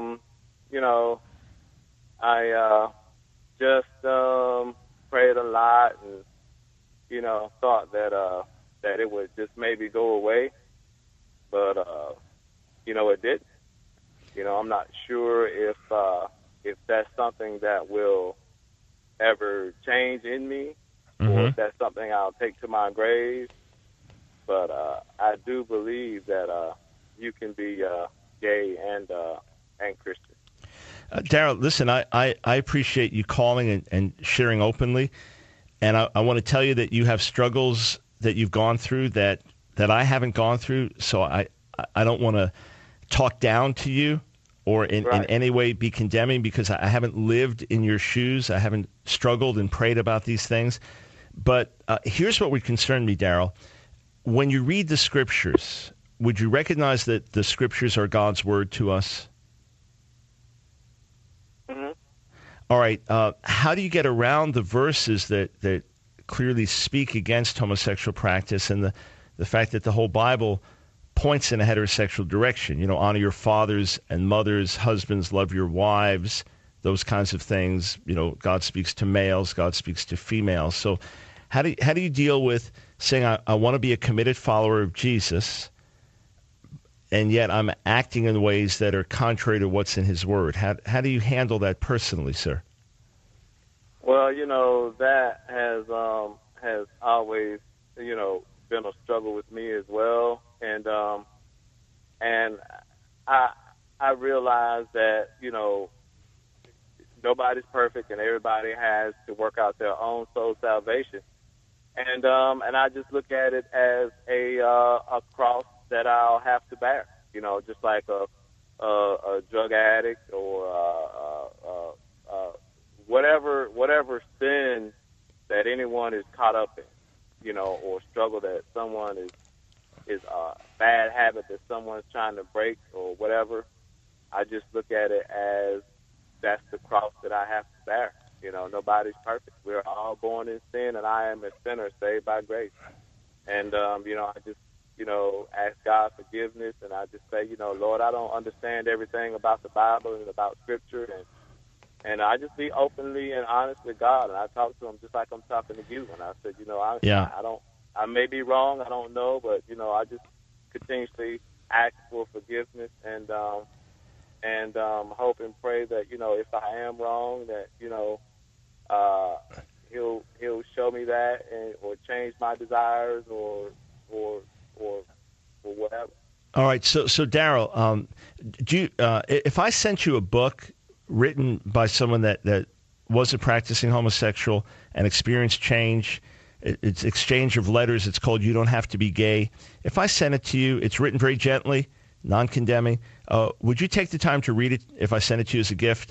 I just prayed a lot and, thought that it would just maybe go away. But, it didn't. I'm not sure if that's something that will ever change in me, or if that's something I'll take to my grave. But I do believe that you can be gay and Christian. Daryl, listen, I appreciate you calling and sharing openly. And I want to tell you that you have struggles that you've gone through that I haven't gone through. So I don't want to talk down to you or in any way be condemning, because I haven't lived in your shoes. I haven't struggled and prayed about these things. But here's what would concern me, Daryl. When you read the Scriptures, would you recognize that the Scriptures are God's word to us? Mm-hmm. All right. How do you get around the verses that clearly speak against homosexual practice and the fact that the whole Bible points in a heterosexual direction? You know, honor your fathers and mothers, husbands, love your wives, those kinds of things. You know, God speaks to males, God speaks to females. So how do you deal with saying, I want to be a committed follower of Jesus, and yet I'm acting in ways that are contrary to what's in his word? How do you handle that personally, sir? Well, you know, that has always, you know, been a struggle with me as well. And I realize that, you know, nobody's perfect and everybody has to work out their own soul salvation. And I just look at it as a cross that I'll have to bear, you know, just like a drug addict or whatever sin that anyone is caught up in, you know, or struggle that someone is a bad habit that someone's trying to break or whatever. I just look at it as that's the cross that I have to bear. You know, nobody's perfect. We're all born in sin, and I am a sinner saved by grace. And, you know, I just, you know, ask God forgiveness, and I just say, you know, Lord, I don't understand everything about the Bible and about Scripture, and I just be openly and honest with God, and I talk to him just like I'm talking to you. And I said, you know, I may be wrong, I don't know, but, you know, I just continuously ask for forgiveness and hope and pray that, you know, if I am wrong, that, you know, he'll show me that or change my desires or whatever. All right. So Daryl, if I sent you a book written by someone that wasn't practicing homosexual and experienced change, it's exchange of letters. It's called You Don't Have to Be Gay. If I sent it to you, it's written very gently, non-condemning. Would you take the time to read it if I sent it to you as a gift?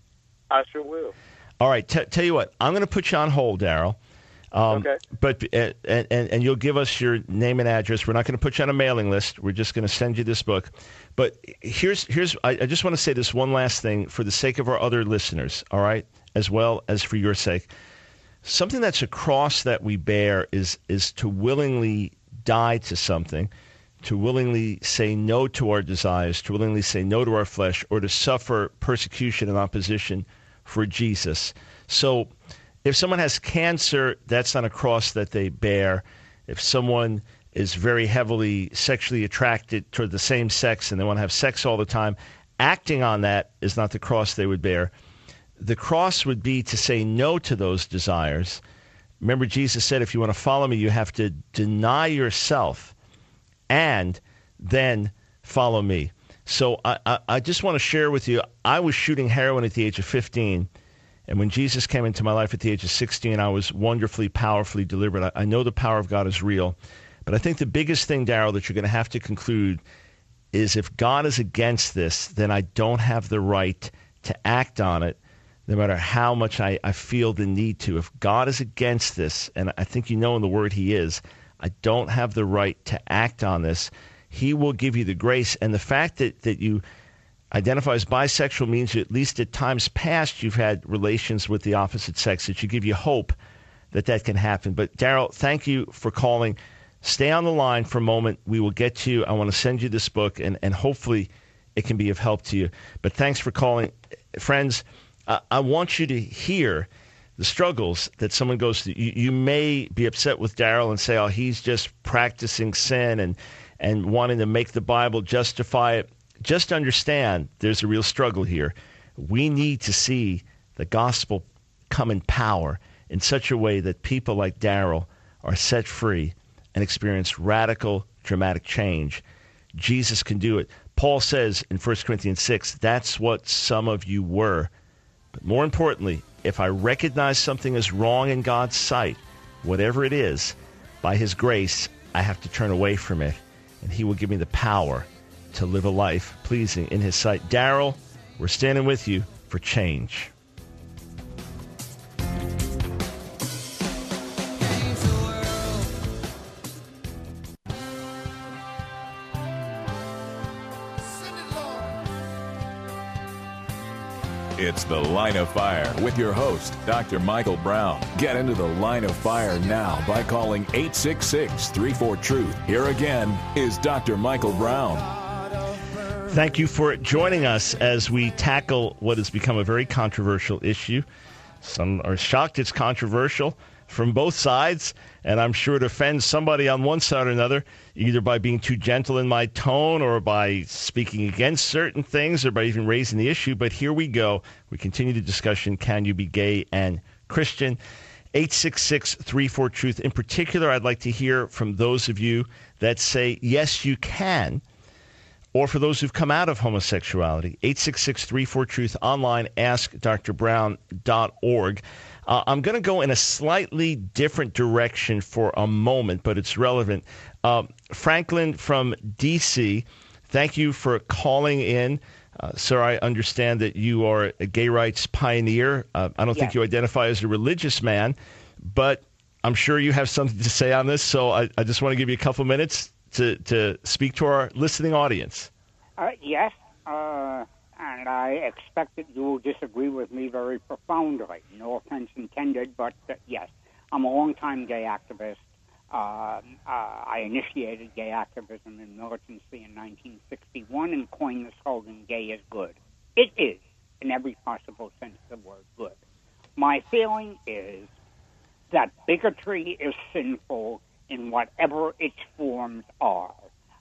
I sure will. All right. Tell you what, I'm going to put you on hold, Daryl. Okay. But and you'll give us your name and address. We're not going to put you on a mailing list. We're just going to send you this book. But here's I just want to say this one last thing for the sake of our other listeners, all right, as well as for your sake. Something that's a cross that we bear is to willingly die to something, to willingly say no to our desires, to willingly say no to our flesh, or to suffer persecution and opposition for Jesus. So if someone has cancer, that's not a cross that they bear. If someone is very heavily sexually attracted toward the same sex and they want to have sex all the time, acting on that is not the cross they would bear. The cross would be to say no to those desires. Remember, Jesus said, if you want to follow me, you have to deny yourself and then follow me. So I just want to share with you, I was shooting heroin at the age of 15. And when Jesus came into my life at the age of 16, I was wonderfully, powerfully delivered. I know the power of God is real. But I think the biggest thing, Daryl, that you're going to have to conclude is if God is against this, then I don't have the right to act on it, no matter how much I feel the need to. If God is against this, and I think you know in the Word He is, I don't have the right to act on this. He will give you the grace. And the fact that you identify as bisexual means that at least at times past you've had relations with the opposite sex. It should give you hope that can happen. But Daryl, thank you for calling. Stay on the line for a moment. We will get to you. I want to send you this book, and hopefully it can be of help to you. But thanks for calling. Friends, I want you to hear the struggles that someone goes through. You may be upset with Daryl and say, oh, he's just practicing sin and wanting to make the Bible justify it. Just understand there's a real struggle here. We need to see the gospel come in power in such a way that people like Daryl are set free and experience radical, dramatic change. Jesus can do it. Paul says in 1 Corinthians 6, that's what some of you were. But more importantly, if I recognize something is wrong in God's sight, whatever it is, by his grace, I have to turn away from it, and he will give me the power to live a life pleasing in his sight. Daryl, we're standing with you for change. It's The Line of Fire with your host, Dr. Michael Brown. Get into the Line of Fire now by calling 866-34-TRUTH. Here again is Dr. Michael Brown. Thank you for joining us as we tackle what has become a very controversial issue. Some are shocked it's controversial from both sides, and I'm sure it offends somebody on one side or another, either by being too gentle in my tone or by speaking against certain things or by even raising the issue. But here we go. We continue the discussion, can you be gay and Christian? 866-34-TRUTH. In particular, I'd like to hear from those of you that say, yes, you can, or for those who've come out of homosexuality. 866-34-TRUTH, online, askdrbrown.org. I'm going to go in a slightly different direction for a moment, but it's relevant. Franklin from D.C., thank you for calling in. Sir, I understand that you are a gay rights pioneer. I don't think you identify as a religious man, but I'm sure you have something to say on this, so I just want to give you a couple minutes to speak to our listening audience. Yes, and I expect that you will disagree with me very profoundly. No offense intended, but yes, I'm a longtime gay activist. I initiated gay activism in militancy in 1961 and coined the slogan, gay is good. It is, in every possible sense of the word, good. My feeling is that bigotry is sinful in whatever its forms are.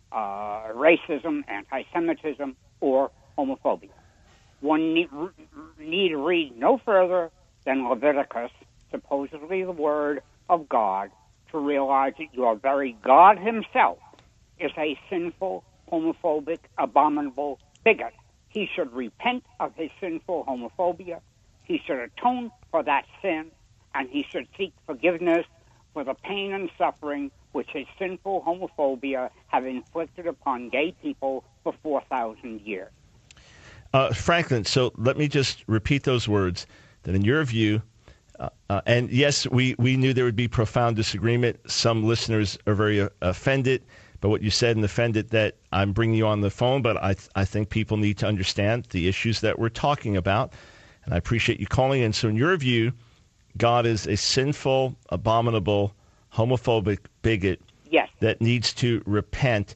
Racism, anti-Semitism, or homophobia. One need read no further than Leviticus, supposedly the word of God, to realize that your very God himself is a sinful, homophobic, abominable bigot. He should repent of his sinful homophobia. He should atone for that sin, and he should seek forgiveness for the pain and suffering which his sinful homophobia have inflicted upon gay people for 4,000 years. Franklin, so let me just repeat those words, that in your view, and yes, we knew there would be profound disagreement. Some listeners are very offended by what you said and offended that I'm bringing you on the phone, but I think people need to understand the issues that we're talking about, and I appreciate you calling in. So in your view, God is a sinful, abominable, homophobic bigot that needs to repent.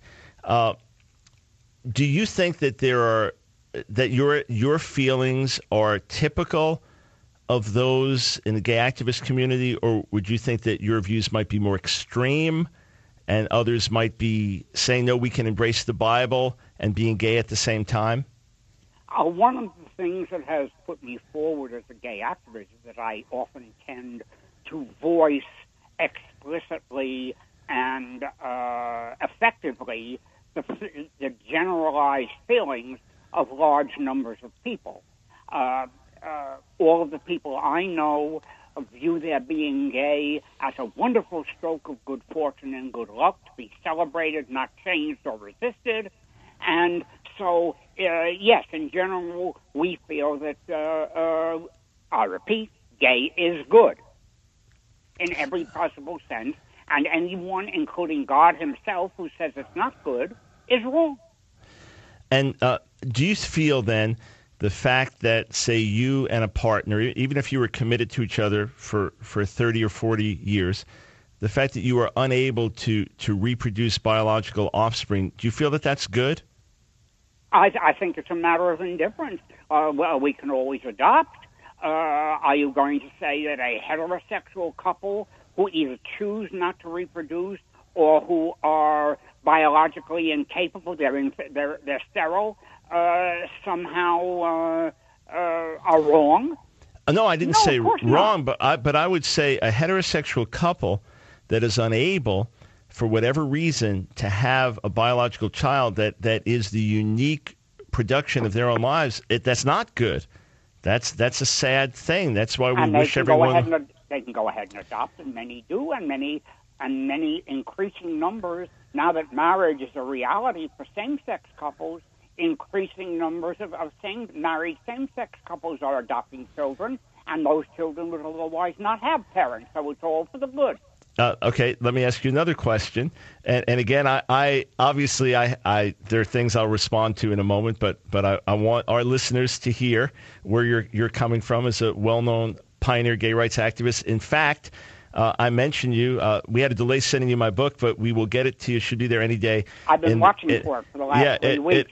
Do you think that that your feelings are typical of those in the gay activist community, or would you think that your views might be more extreme and others might be saying, no, we can embrace the Bible and being gay at the same time? One of the things that has put me forward as a gay activist is that I often tend to voice explicitly and effectively the generalized feelings of large numbers of people. All of the people I know view their being gay as a wonderful stroke of good fortune and good luck to be celebrated, not changed or resisted. And so, yes, in general, we feel that, I repeat, gay is good in every possible sense. And anyone, including God himself, who says it's not good, is wrong. And do you feel then the fact that, say, you and a partner, even if you were committed to each other for 30 or 40 years, the fact that you are unable to reproduce biological offspring, do you feel that that's good? I think it's a matter of indifference. Well, we can always adopt. Are you going to say that a heterosexual couple who either choose not to reproduce or who are biologically incapable, they're sterile, somehow are wrong? No, I didn't say wrong, but I would say a heterosexual couple that is unable, for whatever reason, to have a biological child that is the unique production of their own lives, that's not good. That's a sad thing. That's why we wish everyone. They can go ahead and adopt, and many do, and many increasing numbers. Now that marriage is a reality for same-sex couples, increasing numbers of married same-sex couples are adopting children, and those children would otherwise not have parents. So it's all for the good. Okay, let me ask you another question. And again, I obviously there are things I'll respond to in a moment, but I want our listeners to hear where you're coming from as a well-known pioneer gay rights activist. In fact, I mentioned you. We had a delay sending you my book, but we will get it to you. It should be there any day. I've been watching for the last 3 weeks.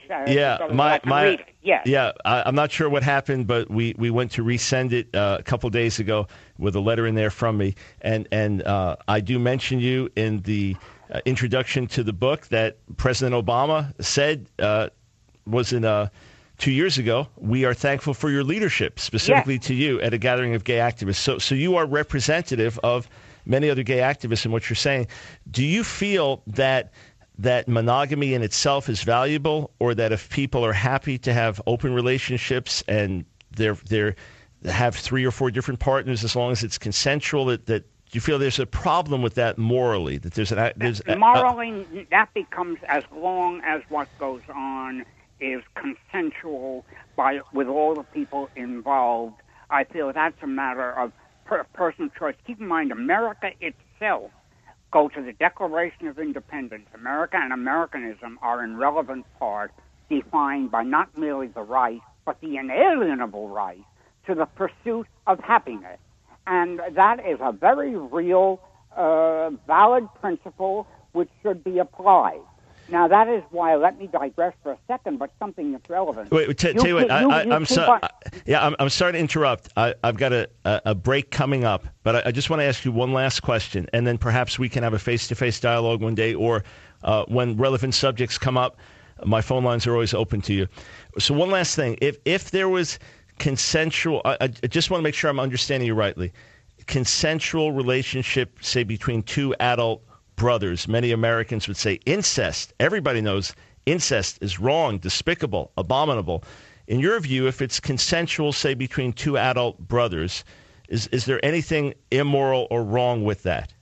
I'm not sure what happened, but we went to resend it a couple days ago with a letter in there from me. And I do mention you in the introduction to the book that President Obama said was in 2 years ago. We are thankful for your leadership, specifically to you at a gathering of gay activists. So you are representative of many other gay activists in what you're saying. Do you feel that monogamy in itself is valuable, or that if people are happy to have open relationships and they have 3 or 4 different partners as long as it's consensual, that you feel there's a problem with that morally? That morally, that becomes, as long as what goes on is consensual with all the people involved, I feel that's a matter of personal choice. Keep in mind, America itself, go to the Declaration of Independence. America and Americanism are in relevant part defined by not merely the right, but the inalienable right to the pursuit of happiness. And that is a very real, valid principle which should be applied. Now, that is why, let me digress for a second, but something that's relevant. Wait, tell you what, I'm sorry to interrupt. I've got a break coming up, but I just want to ask you one last question, and then perhaps we can have a face-to-face dialogue one day, or when relevant subjects come up, my phone lines are always open to you. So one last thing. If there was consensual, I just want to make sure I'm understanding you rightly, consensual relationship, say, between 2 adult brothers, many Americans would say incest. Everybody knows incest is wrong, despicable, abominable. In your view, if it's consensual, say, between 2 adult brothers, is there anything immoral or wrong with that?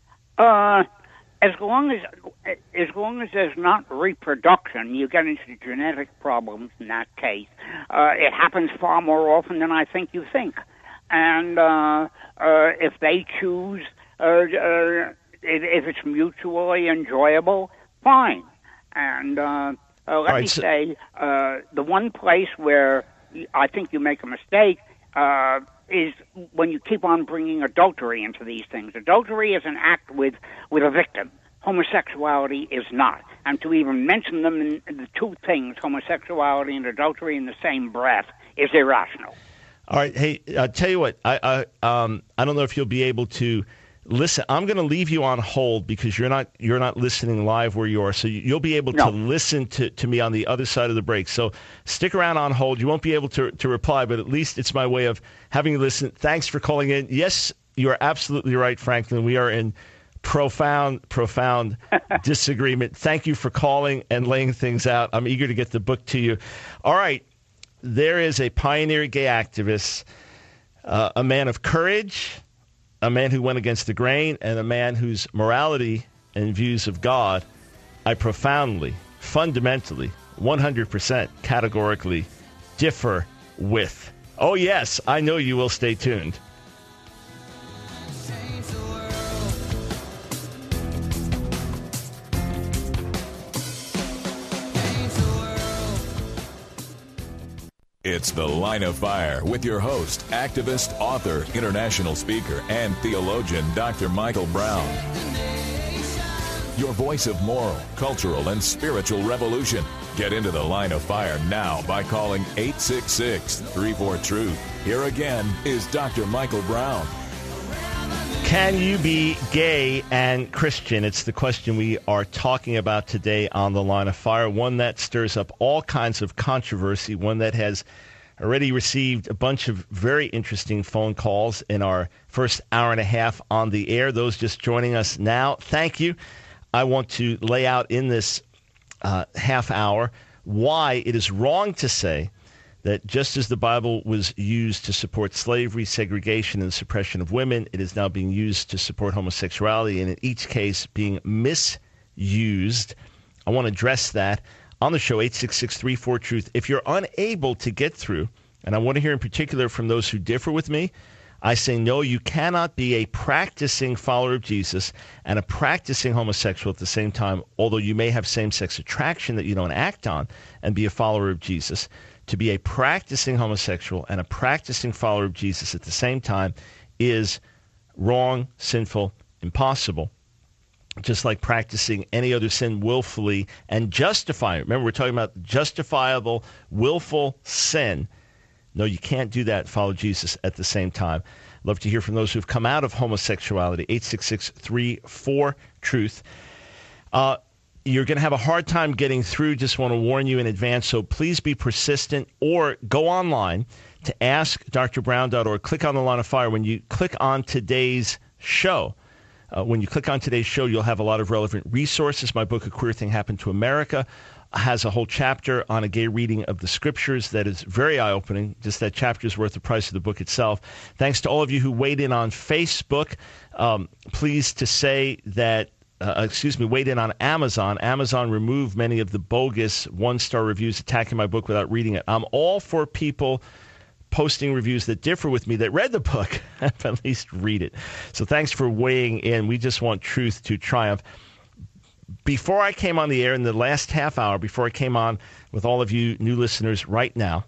As long as there's not reproduction, you get into genetic problems in that case. It happens far more often than I think you think. And if they choose, if it's mutually enjoyable, fine. And let me say, the one place where I think you make a mistake is when you keep on bringing adultery into these things. Adultery is an act with a victim. Homosexuality is not. And to even mention them in the 2 things, homosexuality and adultery, in the same breath, is irrational. All right. Hey, I'll tell you what. I don't know if you'll be able to listen. I'm going to leave you on hold because you're not listening live where you are. So you'll be able to listen to me on the other side of the break. So stick around on hold. You won't be able to reply, but at least it's my way of having you listen. Thanks for calling in. Yes, you are absolutely right, Franklin. We are in profound disagreement. Thank you for calling and laying things out. I'm eager to get the book to you. All right. There is a pioneer gay activist, a man of courage, a man who went against the grain, and a man whose morality and views of God I profoundly, fundamentally, 100% categorically differ with. Oh, yes, I know you will. Stay tuned. It's The Line of Fire with your host, activist, author, international speaker, and theologian, Dr. Michael Brown. Your voice of moral, cultural, and spiritual revolution. Get into The Line of Fire now by calling 866-34-TRUTH. Here again is Dr. Michael Brown. Can you be gay and Christian? It's the question we are talking about today on The Line of Fire, one that stirs up all kinds of controversy, one that has already received a bunch of very interesting phone calls in our first hour and a half on the air. Those just joining us now, thank you. I want to lay out in this half hour why it is wrong to say that just as the Bible was used to support slavery, segregation, and the suppression of women, it is now being used to support homosexuality, and in each case being misused. I want to address that on the show, 866-34-TRUTH. If you're unable to get through, and I want to hear in particular from those who differ with me, I say no, you cannot be a practicing follower of Jesus and a practicing homosexual at the same time, although you may have same-sex attraction that you don't act on and be a follower of Jesus. To be a practicing homosexual and a practicing follower of Jesus at the same time is wrong, sinful, impossible. Just like practicing any other sin willfully and justifying. Remember, we're talking about justifiable, willful sin. No, you can't do that and follow Jesus at the same time. Love to hear from those who've come out of homosexuality. 866-34-TRUTH. You're going to have a hard time getting through. Just want to warn you in advance. So please be persistent or go online to askdrbrown.org. Click on the Line of Fire. When you click on today's show, you'll have a lot of relevant resources. My book, A Queer Thing Happened to America, has a whole chapter on a gay reading of the scriptures that is very eye-opening. Just that chapter is worth the price of the book itself. Thanks to all of you who weighed in on Facebook. Pleased to say that, weighed in on Amazon. Amazon removed many of the bogus one-star reviews attacking my book without reading it. I'm all for people posting reviews that differ with me that read the book, but at least read it. So thanks for weighing in. We just want truth to triumph. Before I came on the air in the last half hour, before I came on with all of you new listeners right now,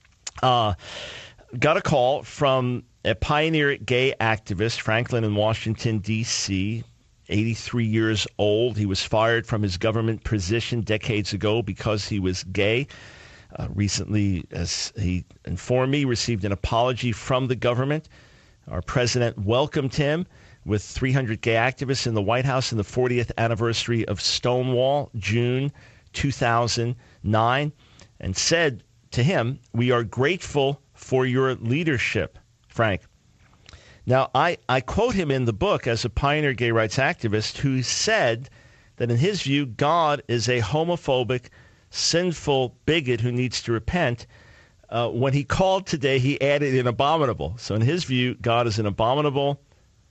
got a call from a pioneer gay activist, Franklin in Washington, D.C., 83 years old. He was fired from his government position decades ago because he was gay. Recently, as he informed me, received an apology from the government. Our president welcomed him with 300 gay activists in the White House in the 40th anniversary of Stonewall, June 2009, and said to him, "We are grateful for your leadership, Frank." Now, I quote him in the book as a pioneer gay rights activist who said that in his view, God is a homophobic, sinful bigot who needs to repent. When he called today, he added an abominable. So in his view, God is an abominable,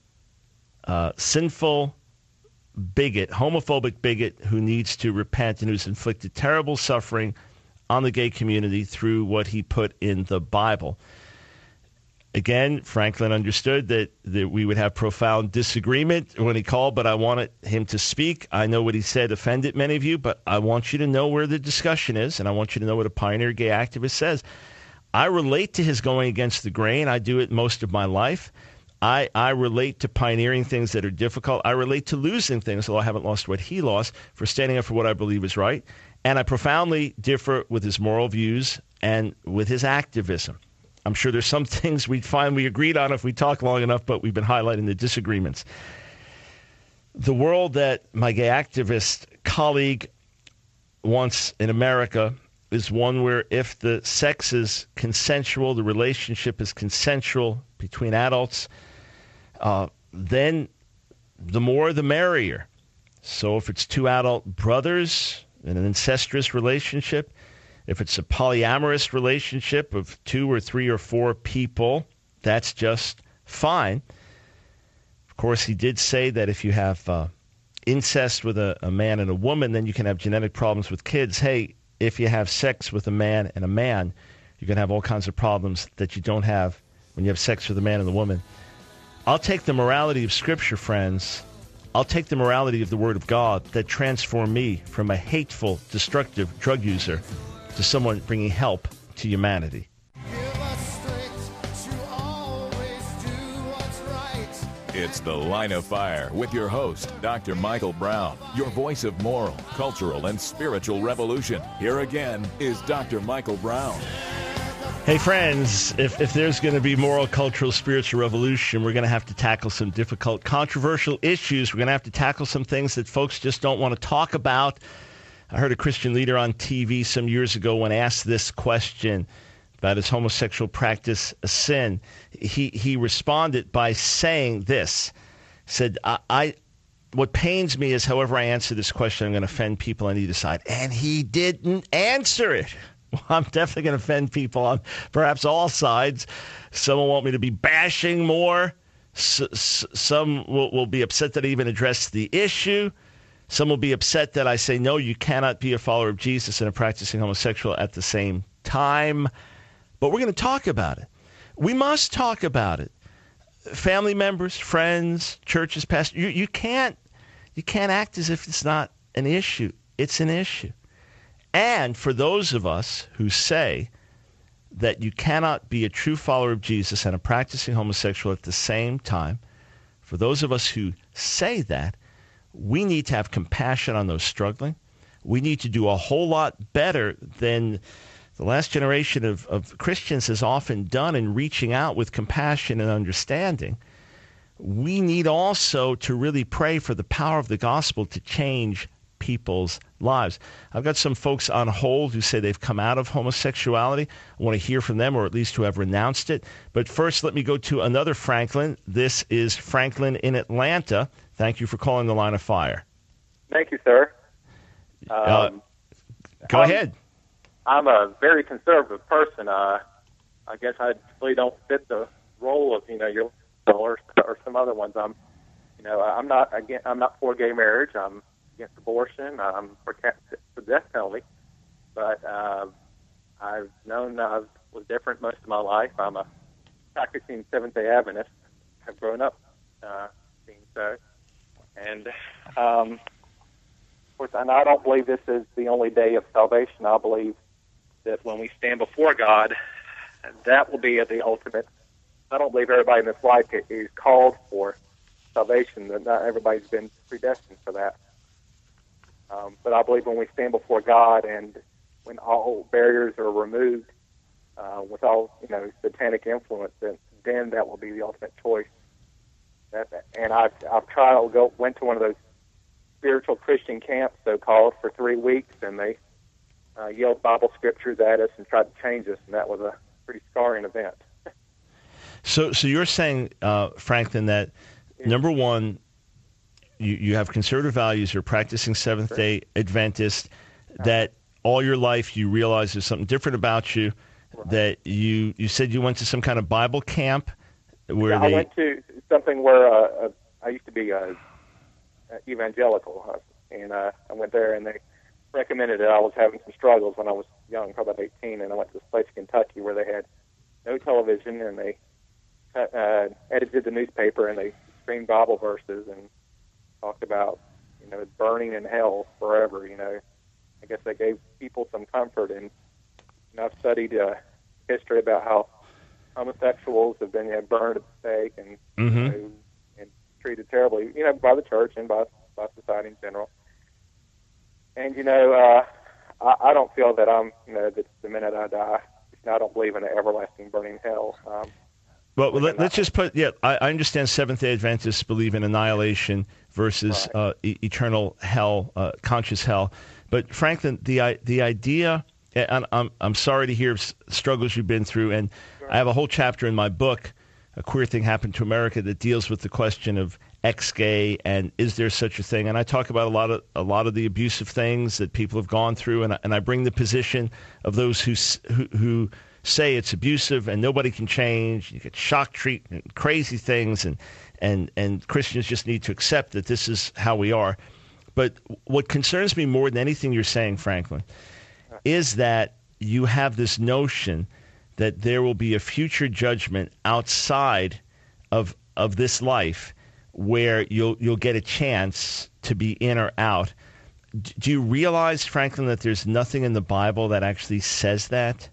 sinful bigot, homophobic bigot who needs to repent and who's inflicted terrible suffering on the gay community through what he put in the Bible. Again, Franklin understood that we would have profound disagreement when he called, but I wanted him to speak. I know what he said offended many of you, but I want you to know where the discussion is, and I want you to know what a pioneer gay activist says. I relate to his going against the grain. I do it most of my life. I relate to pioneering things that are difficult. I relate to losing things, although I haven't lost what he lost, for standing up for what I believe is right. And I profoundly differ with his moral views and with his activism. I'm sure there's some things we'd find we agreed on if we talk long enough, but we've been highlighting the disagreements. The world that my gay activist colleague wants in America is one where if the sex is consensual, the relationship is consensual between adults, then the more the merrier. So if it's two adult brothers in an incestuous relationship, if it's a polyamorous relationship of 2 or 3 or 4 people, that's just fine. Of course, he did say that if you have incest with a man and a woman, then you can have genetic problems with kids. Hey, if you have sex with a man and a man, you're going to have all kinds of problems that you don't have when you have sex with a man and a woman. I'll take the morality of Scripture, friends. I'll take the morality of the Word of God that transformed me from a hateful, destructive drug user to someone bringing help to humanity. It's The Line of Fire with your host, Dr. Michael Brown, your voice of moral, cultural, and spiritual revolution. Here again is Dr. Michael Brown. Hey, friends, if there's going to be moral, cultural, spiritual revolution, we're going to have to tackle some difficult, controversial issues. We're going to have to tackle some things that folks just don't want to talk about. I heard a Christian leader on TV some years ago when asked this question about his homosexual practice a sin. He responded by saying this. He said, what pains me is however I answer this question, I'm going to offend people on either side. And he didn't answer it. Well, I'm definitely going to offend people on perhaps all sides. Some will want me to be bashing more. Some will be upset that I even addressed the issue. Some will be upset that I say, no, you cannot be a follower of Jesus and a practicing homosexual at the same time. But we're going to talk about it. We must talk about it. Family members, friends, churches, pastors, you can't act as if it's not an issue. It's an issue. And for those of us who say that you cannot be a true follower of Jesus and a practicing homosexual at the same time, for those of us who say that, we need to have compassion on those struggling. We need to do a whole lot better than the last generation of Christians has often done in reaching out with compassion and understanding. We need also to really pray for the power of the gospel to change people's lives. I've got some folks on hold who say they've come out of homosexuality. I want to hear from them, or at least who have renounced it. But first, let me go to another Franklin. This is Franklin in Atlanta. Thank you for calling the Line of Fire. Thank you, sir. Go ahead. I'm a very conservative person. I guess I really don't fit the role of your or some other ones. I'm not for gay marriage. I'm against abortion. I'm for the death penalty. But I've known I was different most of my life. I'm a practicing Seventh-day Adventist. I've grown up being so. And, of course, and I don't believe this is the only day of salvation. I believe that when we stand before God, that will be the ultimate. I don't believe everybody in this life is called for salvation, that not everybody's been predestined for that. But I believe when we stand before God and when all barriers are removed, with all satanic influence, then that will be the ultimate choice. And I've went to one of those spiritual Christian camps, so-called, for 3 weeks, and they yelled Bible scriptures at us and tried to change us, and that was a pretty scarring event. So you're saying, Franklin, that number one, you have conservative values, you're practicing Seventh-day Adventist, that all your life you realize there's something different about you, that you said you went to some kind of Bible camp where I went to something where I used to be evangelical, and I went there, and they recommended it. I was having some struggles when I was young, probably about 18, and I went to this place in Kentucky where they had no television, and they edited the newspaper, and they screamed Bible verses and talked about, burning in hell forever. I guess they gave people some comfort, and I've studied history about how homosexuals have been burned at the stake and and treated terribly, by the church and by society in general. And I don't feel that I'm, that the minute I die, I don't believe in an everlasting burning hell. Well, let's just put, I understand Seventh-day Adventists believe in annihilation versus eternal hell, conscious hell. But Franklin, the idea, and I'm sorry to hear struggles you've been through, and I have a whole chapter in my book, A Queer Thing Happened to America, that deals with the question of ex-gay and is there such a thing. And I talk about a lot of the abusive things that people have gone through, and I bring the position of those who say it's abusive and nobody can change. You get shock treatment, crazy things, and Christians just need to accept that this is how we are. But what concerns me more than anything you're saying, Franklin, is that you have this notion that there will be a future judgment outside of this life where you'll get a chance to be in or out. Do you realize, Franklin, that there's nothing in the Bible that actually says that?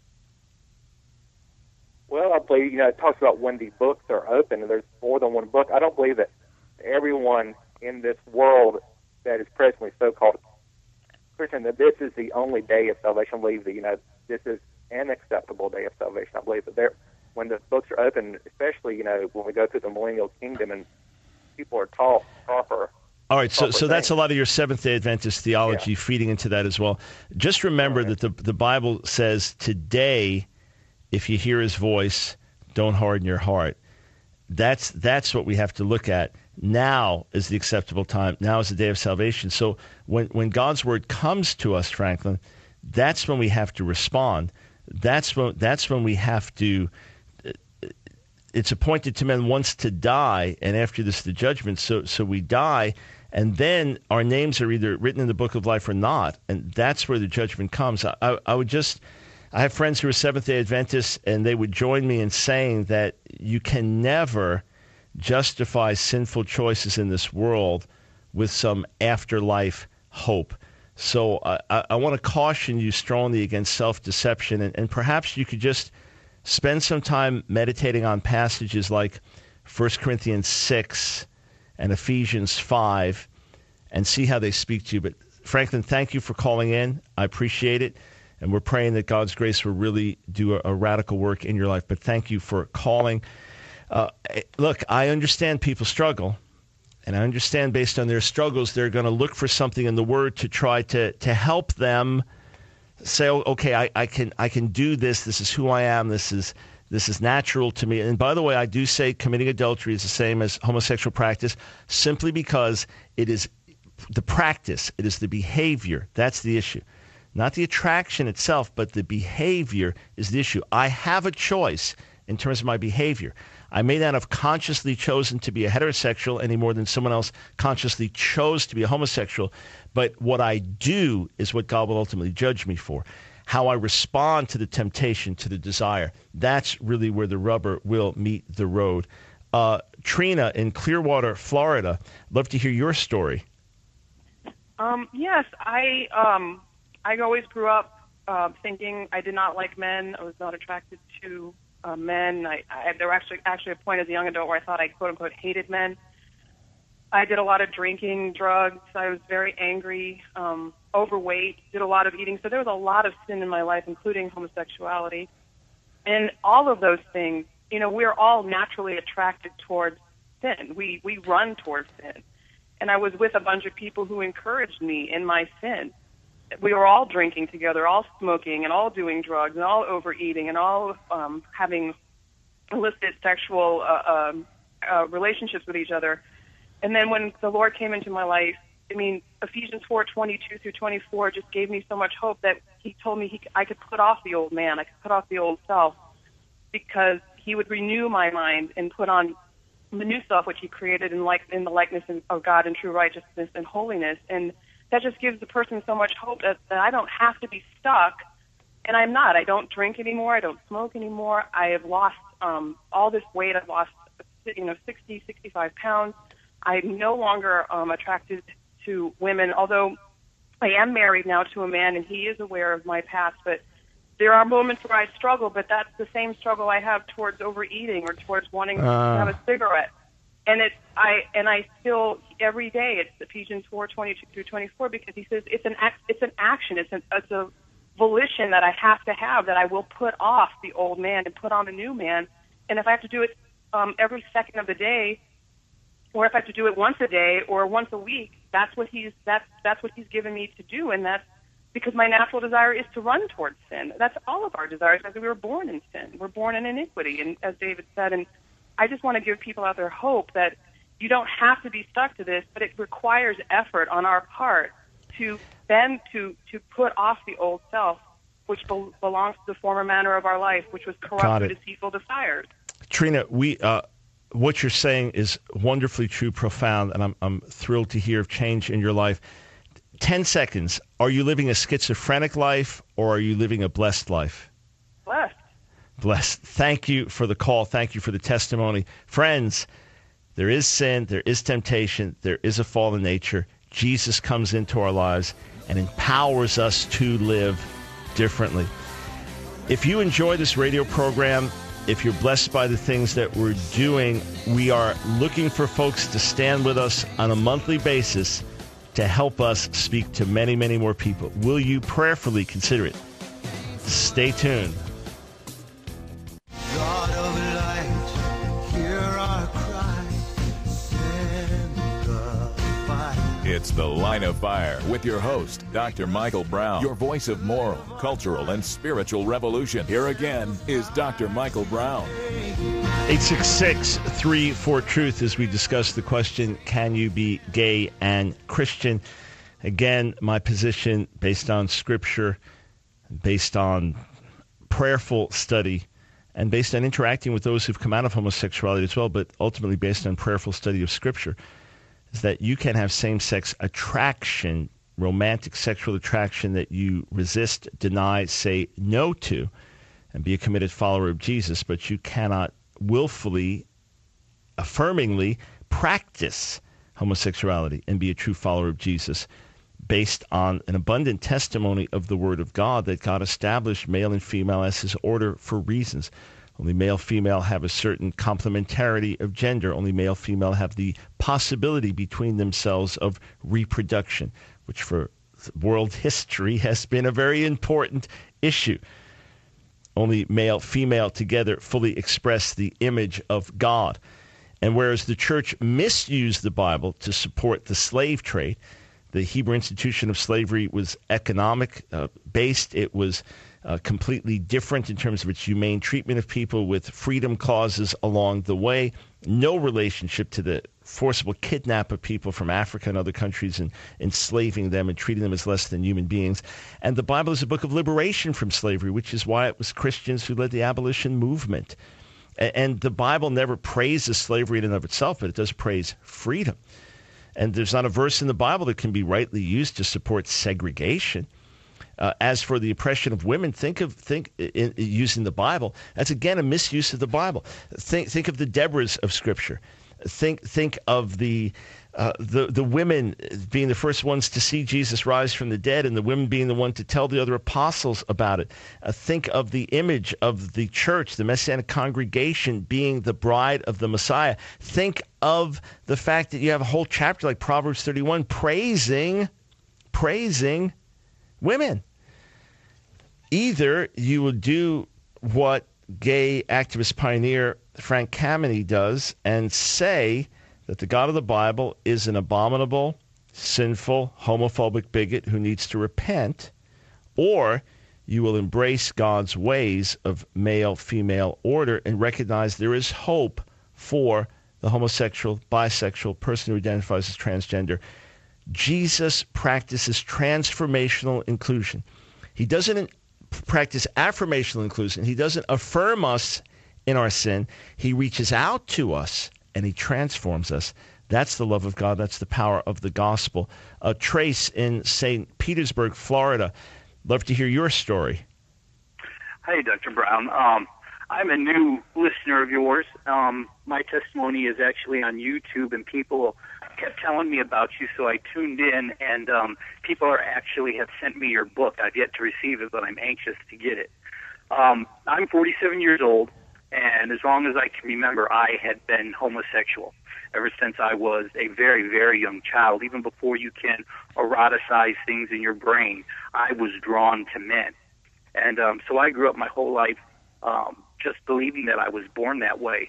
Well, I believe, it talks about when the books are open, and there's more than one book. I don't believe that everyone in this world that is presently so-called Christian, that this is the only day of salvation. I believe that, this is an acceptable day of salvation. I believe that when the books are open, especially, when we go through the millennial kingdom and people are taught proper. All right, so that's a lot of your Seventh-day Adventist theology feeding into that as well. Just remember that the Bible says today, if you hear his voice, don't harden your heart. That's what we have to look at. Now is the acceptable time. Now is the day of salvation. So when God's word comes to us, Franklin, that's when we have to respond. That's when we have to. It's appointed to men once to die, and after this the judgment. So we die, and then our names are either written in the book of life or not, and that's where the judgment comes. I have friends who are Seventh-day Adventists, and they would join me in saying that you can never justify sinful choices in this world with some afterlife hope. So I want to caution you strongly against self-deception, and perhaps you could just spend some time meditating on passages like 1 Corinthians 6 and Ephesians 5 and see how they speak to you. But Franklin, thank you for calling in. I appreciate it. And we're praying that God's grace will really do a radical work in your life. But thank you for calling. Look, I understand people struggle. And I understand based on their struggles, they're going to look for something in the Word to try to help them say, oh, okay, I can do this. This is who I am. This is natural to me. And by the way, I do say committing adultery is the same as homosexual practice simply because it is the practice. It is the behavior. That's the issue. Not the attraction itself, but the behavior is the issue. I have a choice in terms of my behavior. I may not have consciously chosen to be a heterosexual any more than someone else consciously chose to be a homosexual, but what I do is what God will ultimately judge me for. How I respond to the temptation, to the desire, that's really where the rubber will meet the road. Trina in Clearwater, Florida, love to hear your story. Yes, I always grew up thinking I did not like men. I was not attracted to men. There was actually a point as a young adult where I thought I quote-unquote hated men. I did a lot of drinking, drugs. I was very angry, overweight, did a lot of eating. So there was a lot of sin in my life, including homosexuality. And all of those things, we're all naturally attracted towards sin. We run towards sin. And I was with a bunch of people who encouraged me in my sin. We were all drinking together, all smoking, and all doing drugs, and all overeating, and all having illicit sexual relationships with each other. And then when the Lord came into my life, Ephesians 4:22 through 24 just gave me so much hope that He told me I could put off the old man, I could put off the old self, because He would renew my mind and put on the new self, which He created in the likeness of God in true righteousness and holiness. And that just gives the person so much hope that I don't have to be stuck, and I'm not. I don't drink anymore. I don't smoke anymore. I have lost all this weight. I've lost 60, 65 pounds. I'm no longer attracted to women, although I am married now to a man, and he is aware of my past. But there are moments where I struggle, but that's the same struggle I have towards overeating or towards wanting to have a cigarette. And I still every day it's Ephesians 4:22 through 24, because He says it's an action, it's a volition that I have to have, that I will put off the old man and put on a new man. And if I have to do it every second of the day, or if I have to do it once a day or once a week, that's what He's given me to do, and that's because my natural desire is to run towards sin. That's all of our desires, because we were born in sin. We're born in iniquity, and as David said, and I just want to give people out there hope that you don't have to be stuck to this, but it requires effort on our part to put off the old self, which belongs to the former manner of our life, which was corrupt through deceitful desires. Trina, what you're saying is wonderfully true, profound, and I'm thrilled to hear of change in your life. 10 seconds. Are you living a schizophrenic life, or are you living a blessed life? Blessed. Thank you for the call. Thank you for the testimony. Friends, there is sin, there is temptation, there is a fallen nature. Jesus comes into our lives and empowers us to live differently. If you enjoy this radio program, if you're blessed by the things that we're doing, we are looking for folks to stand with us on a monthly basis to help us speak to many, many more people. Will you prayerfully consider it? Stay tuned. God of light, hear our cry, send the fire. It's The Line of Fire with your host, Dr. Michael Brown, your voice of moral, cultural, and spiritual revolution. Here again is Dr. Michael Brown. 866-34-TRUTH as we discuss the question, can you be gay and Christian? Again, my position based on Scripture based on prayerful study and based on interacting with those who've come out of homosexuality as well, but ultimately based on prayerful study of Scripture, is that you can have same-sex attraction, romantic sexual attraction that you resist, deny, say no to, and be a committed follower of Jesus, but you cannot willfully, affirmingly practice homosexuality and be a true follower of Jesus based on an abundant testimony of the Word of God that God established male and female as His order for reasons. Only male, female have a certain complementarity of gender. Only male, female have the possibility between themselves of reproduction, which for world history has been a very important issue. Only male, female together fully express the image of God. And whereas the church misused the Bible to support the slave trade, the Hebrew institution of slavery was economic based. It was completely different in terms of its humane treatment of people with freedom clauses along the way. No relationship to the forcible kidnap of people from Africa and other countries and enslaving them and treating them as less than human beings. And the Bible is a book of liberation from slavery, which is why it was Christians who led the abolition movement. And the Bible never praises slavery in and of itself, but it does praise freedom. And there's not a verse in the Bible that can be rightly used to support segregation. As for the oppression of women, think in using the Bible. That's again a misuse of the Bible. Think of the Deborahs of Scripture. Think of the women being the first ones to see Jesus rise from the dead, and the women being the one to tell the other apostles about it. Think of the image of the church, the Messianic congregation, being the bride of the Messiah. Think of the fact that you have a whole chapter like Proverbs 31 praising women. Either you will do what gay activist pioneer Frank Kameny does and say that the God of the Bible is an abominable, sinful, homophobic bigot who needs to repent, or you will embrace God's ways of male-female order and recognize there is hope for the homosexual, bisexual, person who identifies as transgender. Jesus practices transformational inclusion. He doesn't practice affirmational inclusion. He doesn't affirm us in our sin. He reaches out to us and He transforms us. That's the love of God. That's the power of the gospel. Trace in St. Petersburg, Florida. Love to hear your story. Hi, Dr. Brown. I'm a new listener of yours. My testimony is actually on YouTube, and people kept telling me about you, so I tuned in, and people have sent me your book. I've yet to receive it, but I'm anxious to get it. I'm 47 years old, and as long as I can remember, I had been homosexual ever since I was a very, very young child. Even before you can eroticize things in your brain, I was drawn to men. And so I grew up my whole life just believing that I was born that way.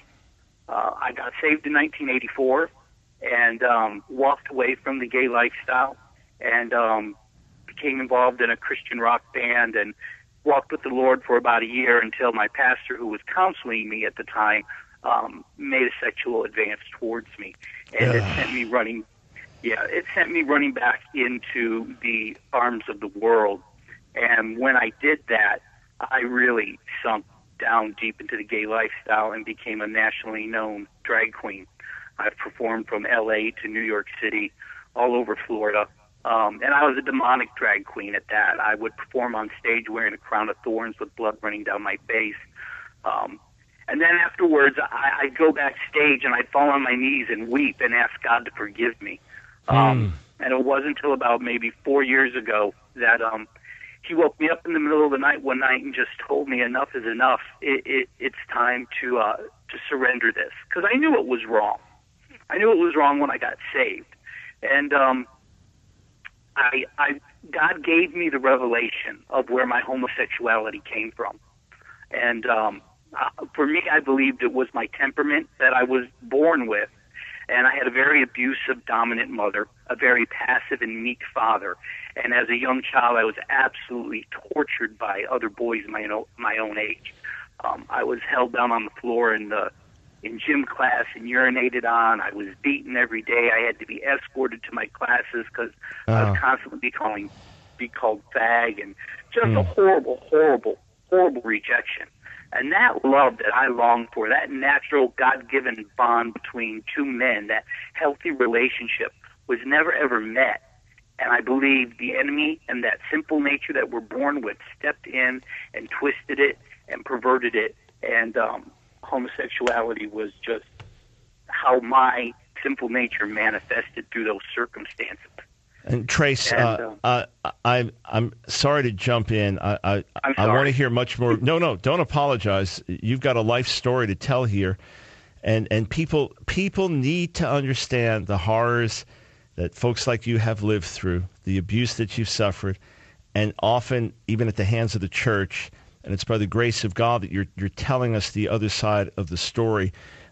I got saved in 1984 and walked away from the gay lifestyle and became involved in a Christian rock band and walked with the Lord for about a year until my pastor, who was counseling me at the time, made a sexual advance towards me. And it sent me running. Yeah, it sent me running back into the arms of the world. And when I did that, I really sunk down deep into the gay lifestyle and became a nationally known drag queen. I've performed from L.A. to New York City, all over Florida. And I was a demonic drag queen at that. I would perform on stage wearing a crown of thorns with blood running down my face. And then afterwards, I'd go backstage and I'd fall on my knees and weep and ask God to forgive me. And it wasn't until about maybe 4 years ago that He woke me up in the middle of the night one night and just told me enough is enough. It's time to surrender this, because I knew it was wrong. I knew it was wrong when I got saved, and God gave me the revelation of where my homosexuality came from, and for me, I believed it was my temperament that I was born with. And I had a very abusive, dominant mother, a very passive and meek father. And as a young child, I was absolutely tortured by other boys my own age. I was held down on the floor in gym class and urinated on. I was beaten every day. I had to be escorted to my classes because I was constantly becoming be called fag, and just a horrible, horrible, horrible rejection. And that love that I long for, that natural God-given bond between two men, that healthy relationship, was never ever met. And I believe the enemy and that simple nature that we're born with stepped in and twisted it and perverted it. And homosexuality was just how my sinful nature manifested through those circumstances. And Trace, I'm sorry to jump in. I want to hear much more. No, don't apologize. You've got a life story to tell here, and people need to understand the horrors that folks like you have lived through, the abuse that you've suffered, and often even at the hands of the church. And it's by the grace of God that you're telling us the other side of the story.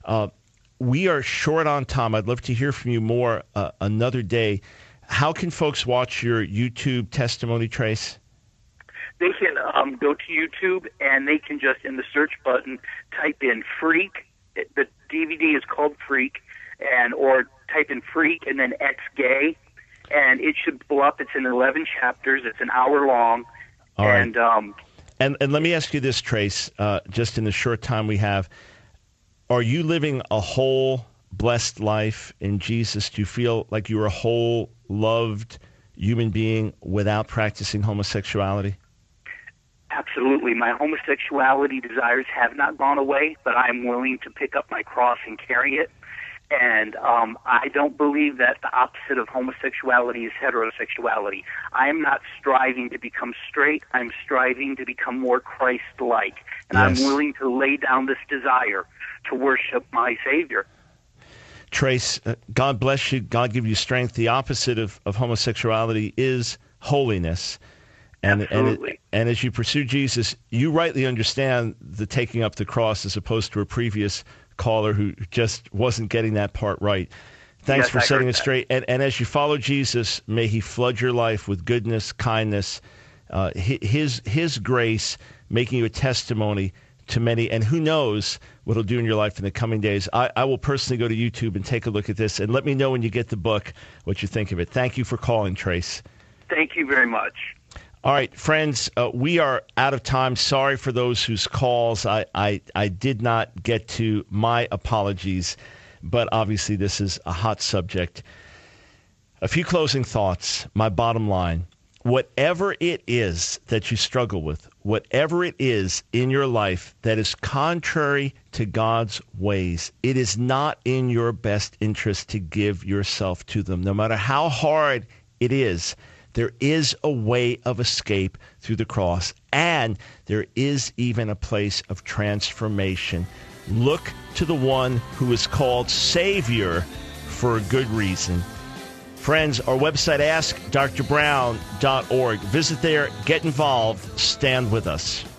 We are short on time. I'd love to hear from you more another day. How can folks watch your YouTube testimony, Trace? They can go to YouTube, and they can just, in the search button, type in Freak. The DVD is called Freak, or type in Freak and then X-Gay, and it should blow up. It's in 11 chapters. It's an hour long. All right. And let me ask you this, Trace, just in the short time we have. Are you living a whole, blessed life in Jesus? Do you feel like you're a whole, loved human being without practicing homosexuality? Absolutely. My homosexuality desires have not gone away, but I'm willing to pick up my cross and carry it. And I don't believe that the opposite of homosexuality is heterosexuality. I am not striving to become straight. I'm striving to become more Christ-like. And yes. I'm willing to lay down this desire to worship my Savior. Trace, God bless you. God give you strength. The opposite of homosexuality is holiness. And as you pursue Jesus, you rightly understand the taking up the cross as opposed to a previous caller who just wasn't getting that part right. Thanks for setting it straight. And as you follow Jesus, may he flood your life with goodness, kindness, his grace, making you a testimony to many. And who knows what he'll do in your life in the coming days. I will personally go to YouTube and take a look at this, and let me know when you get the book what you think of it. Thank you for calling, Trace. Thank you very much. All right, friends, we are out of time. Sorry for those whose calls I did not get to. My apologies, but obviously this is a hot subject. A few closing thoughts. My bottom line, whatever it is that you struggle with, whatever it is in your life that is contrary to God's ways, it is not in your best interest to give yourself to them. No matter how hard it is, there is a way of escape through the cross, and there is even a place of transformation. Look to the one who is called Savior for a good reason. Friends, our website, AskDrBrown.org. Visit there, get involved, stand with us.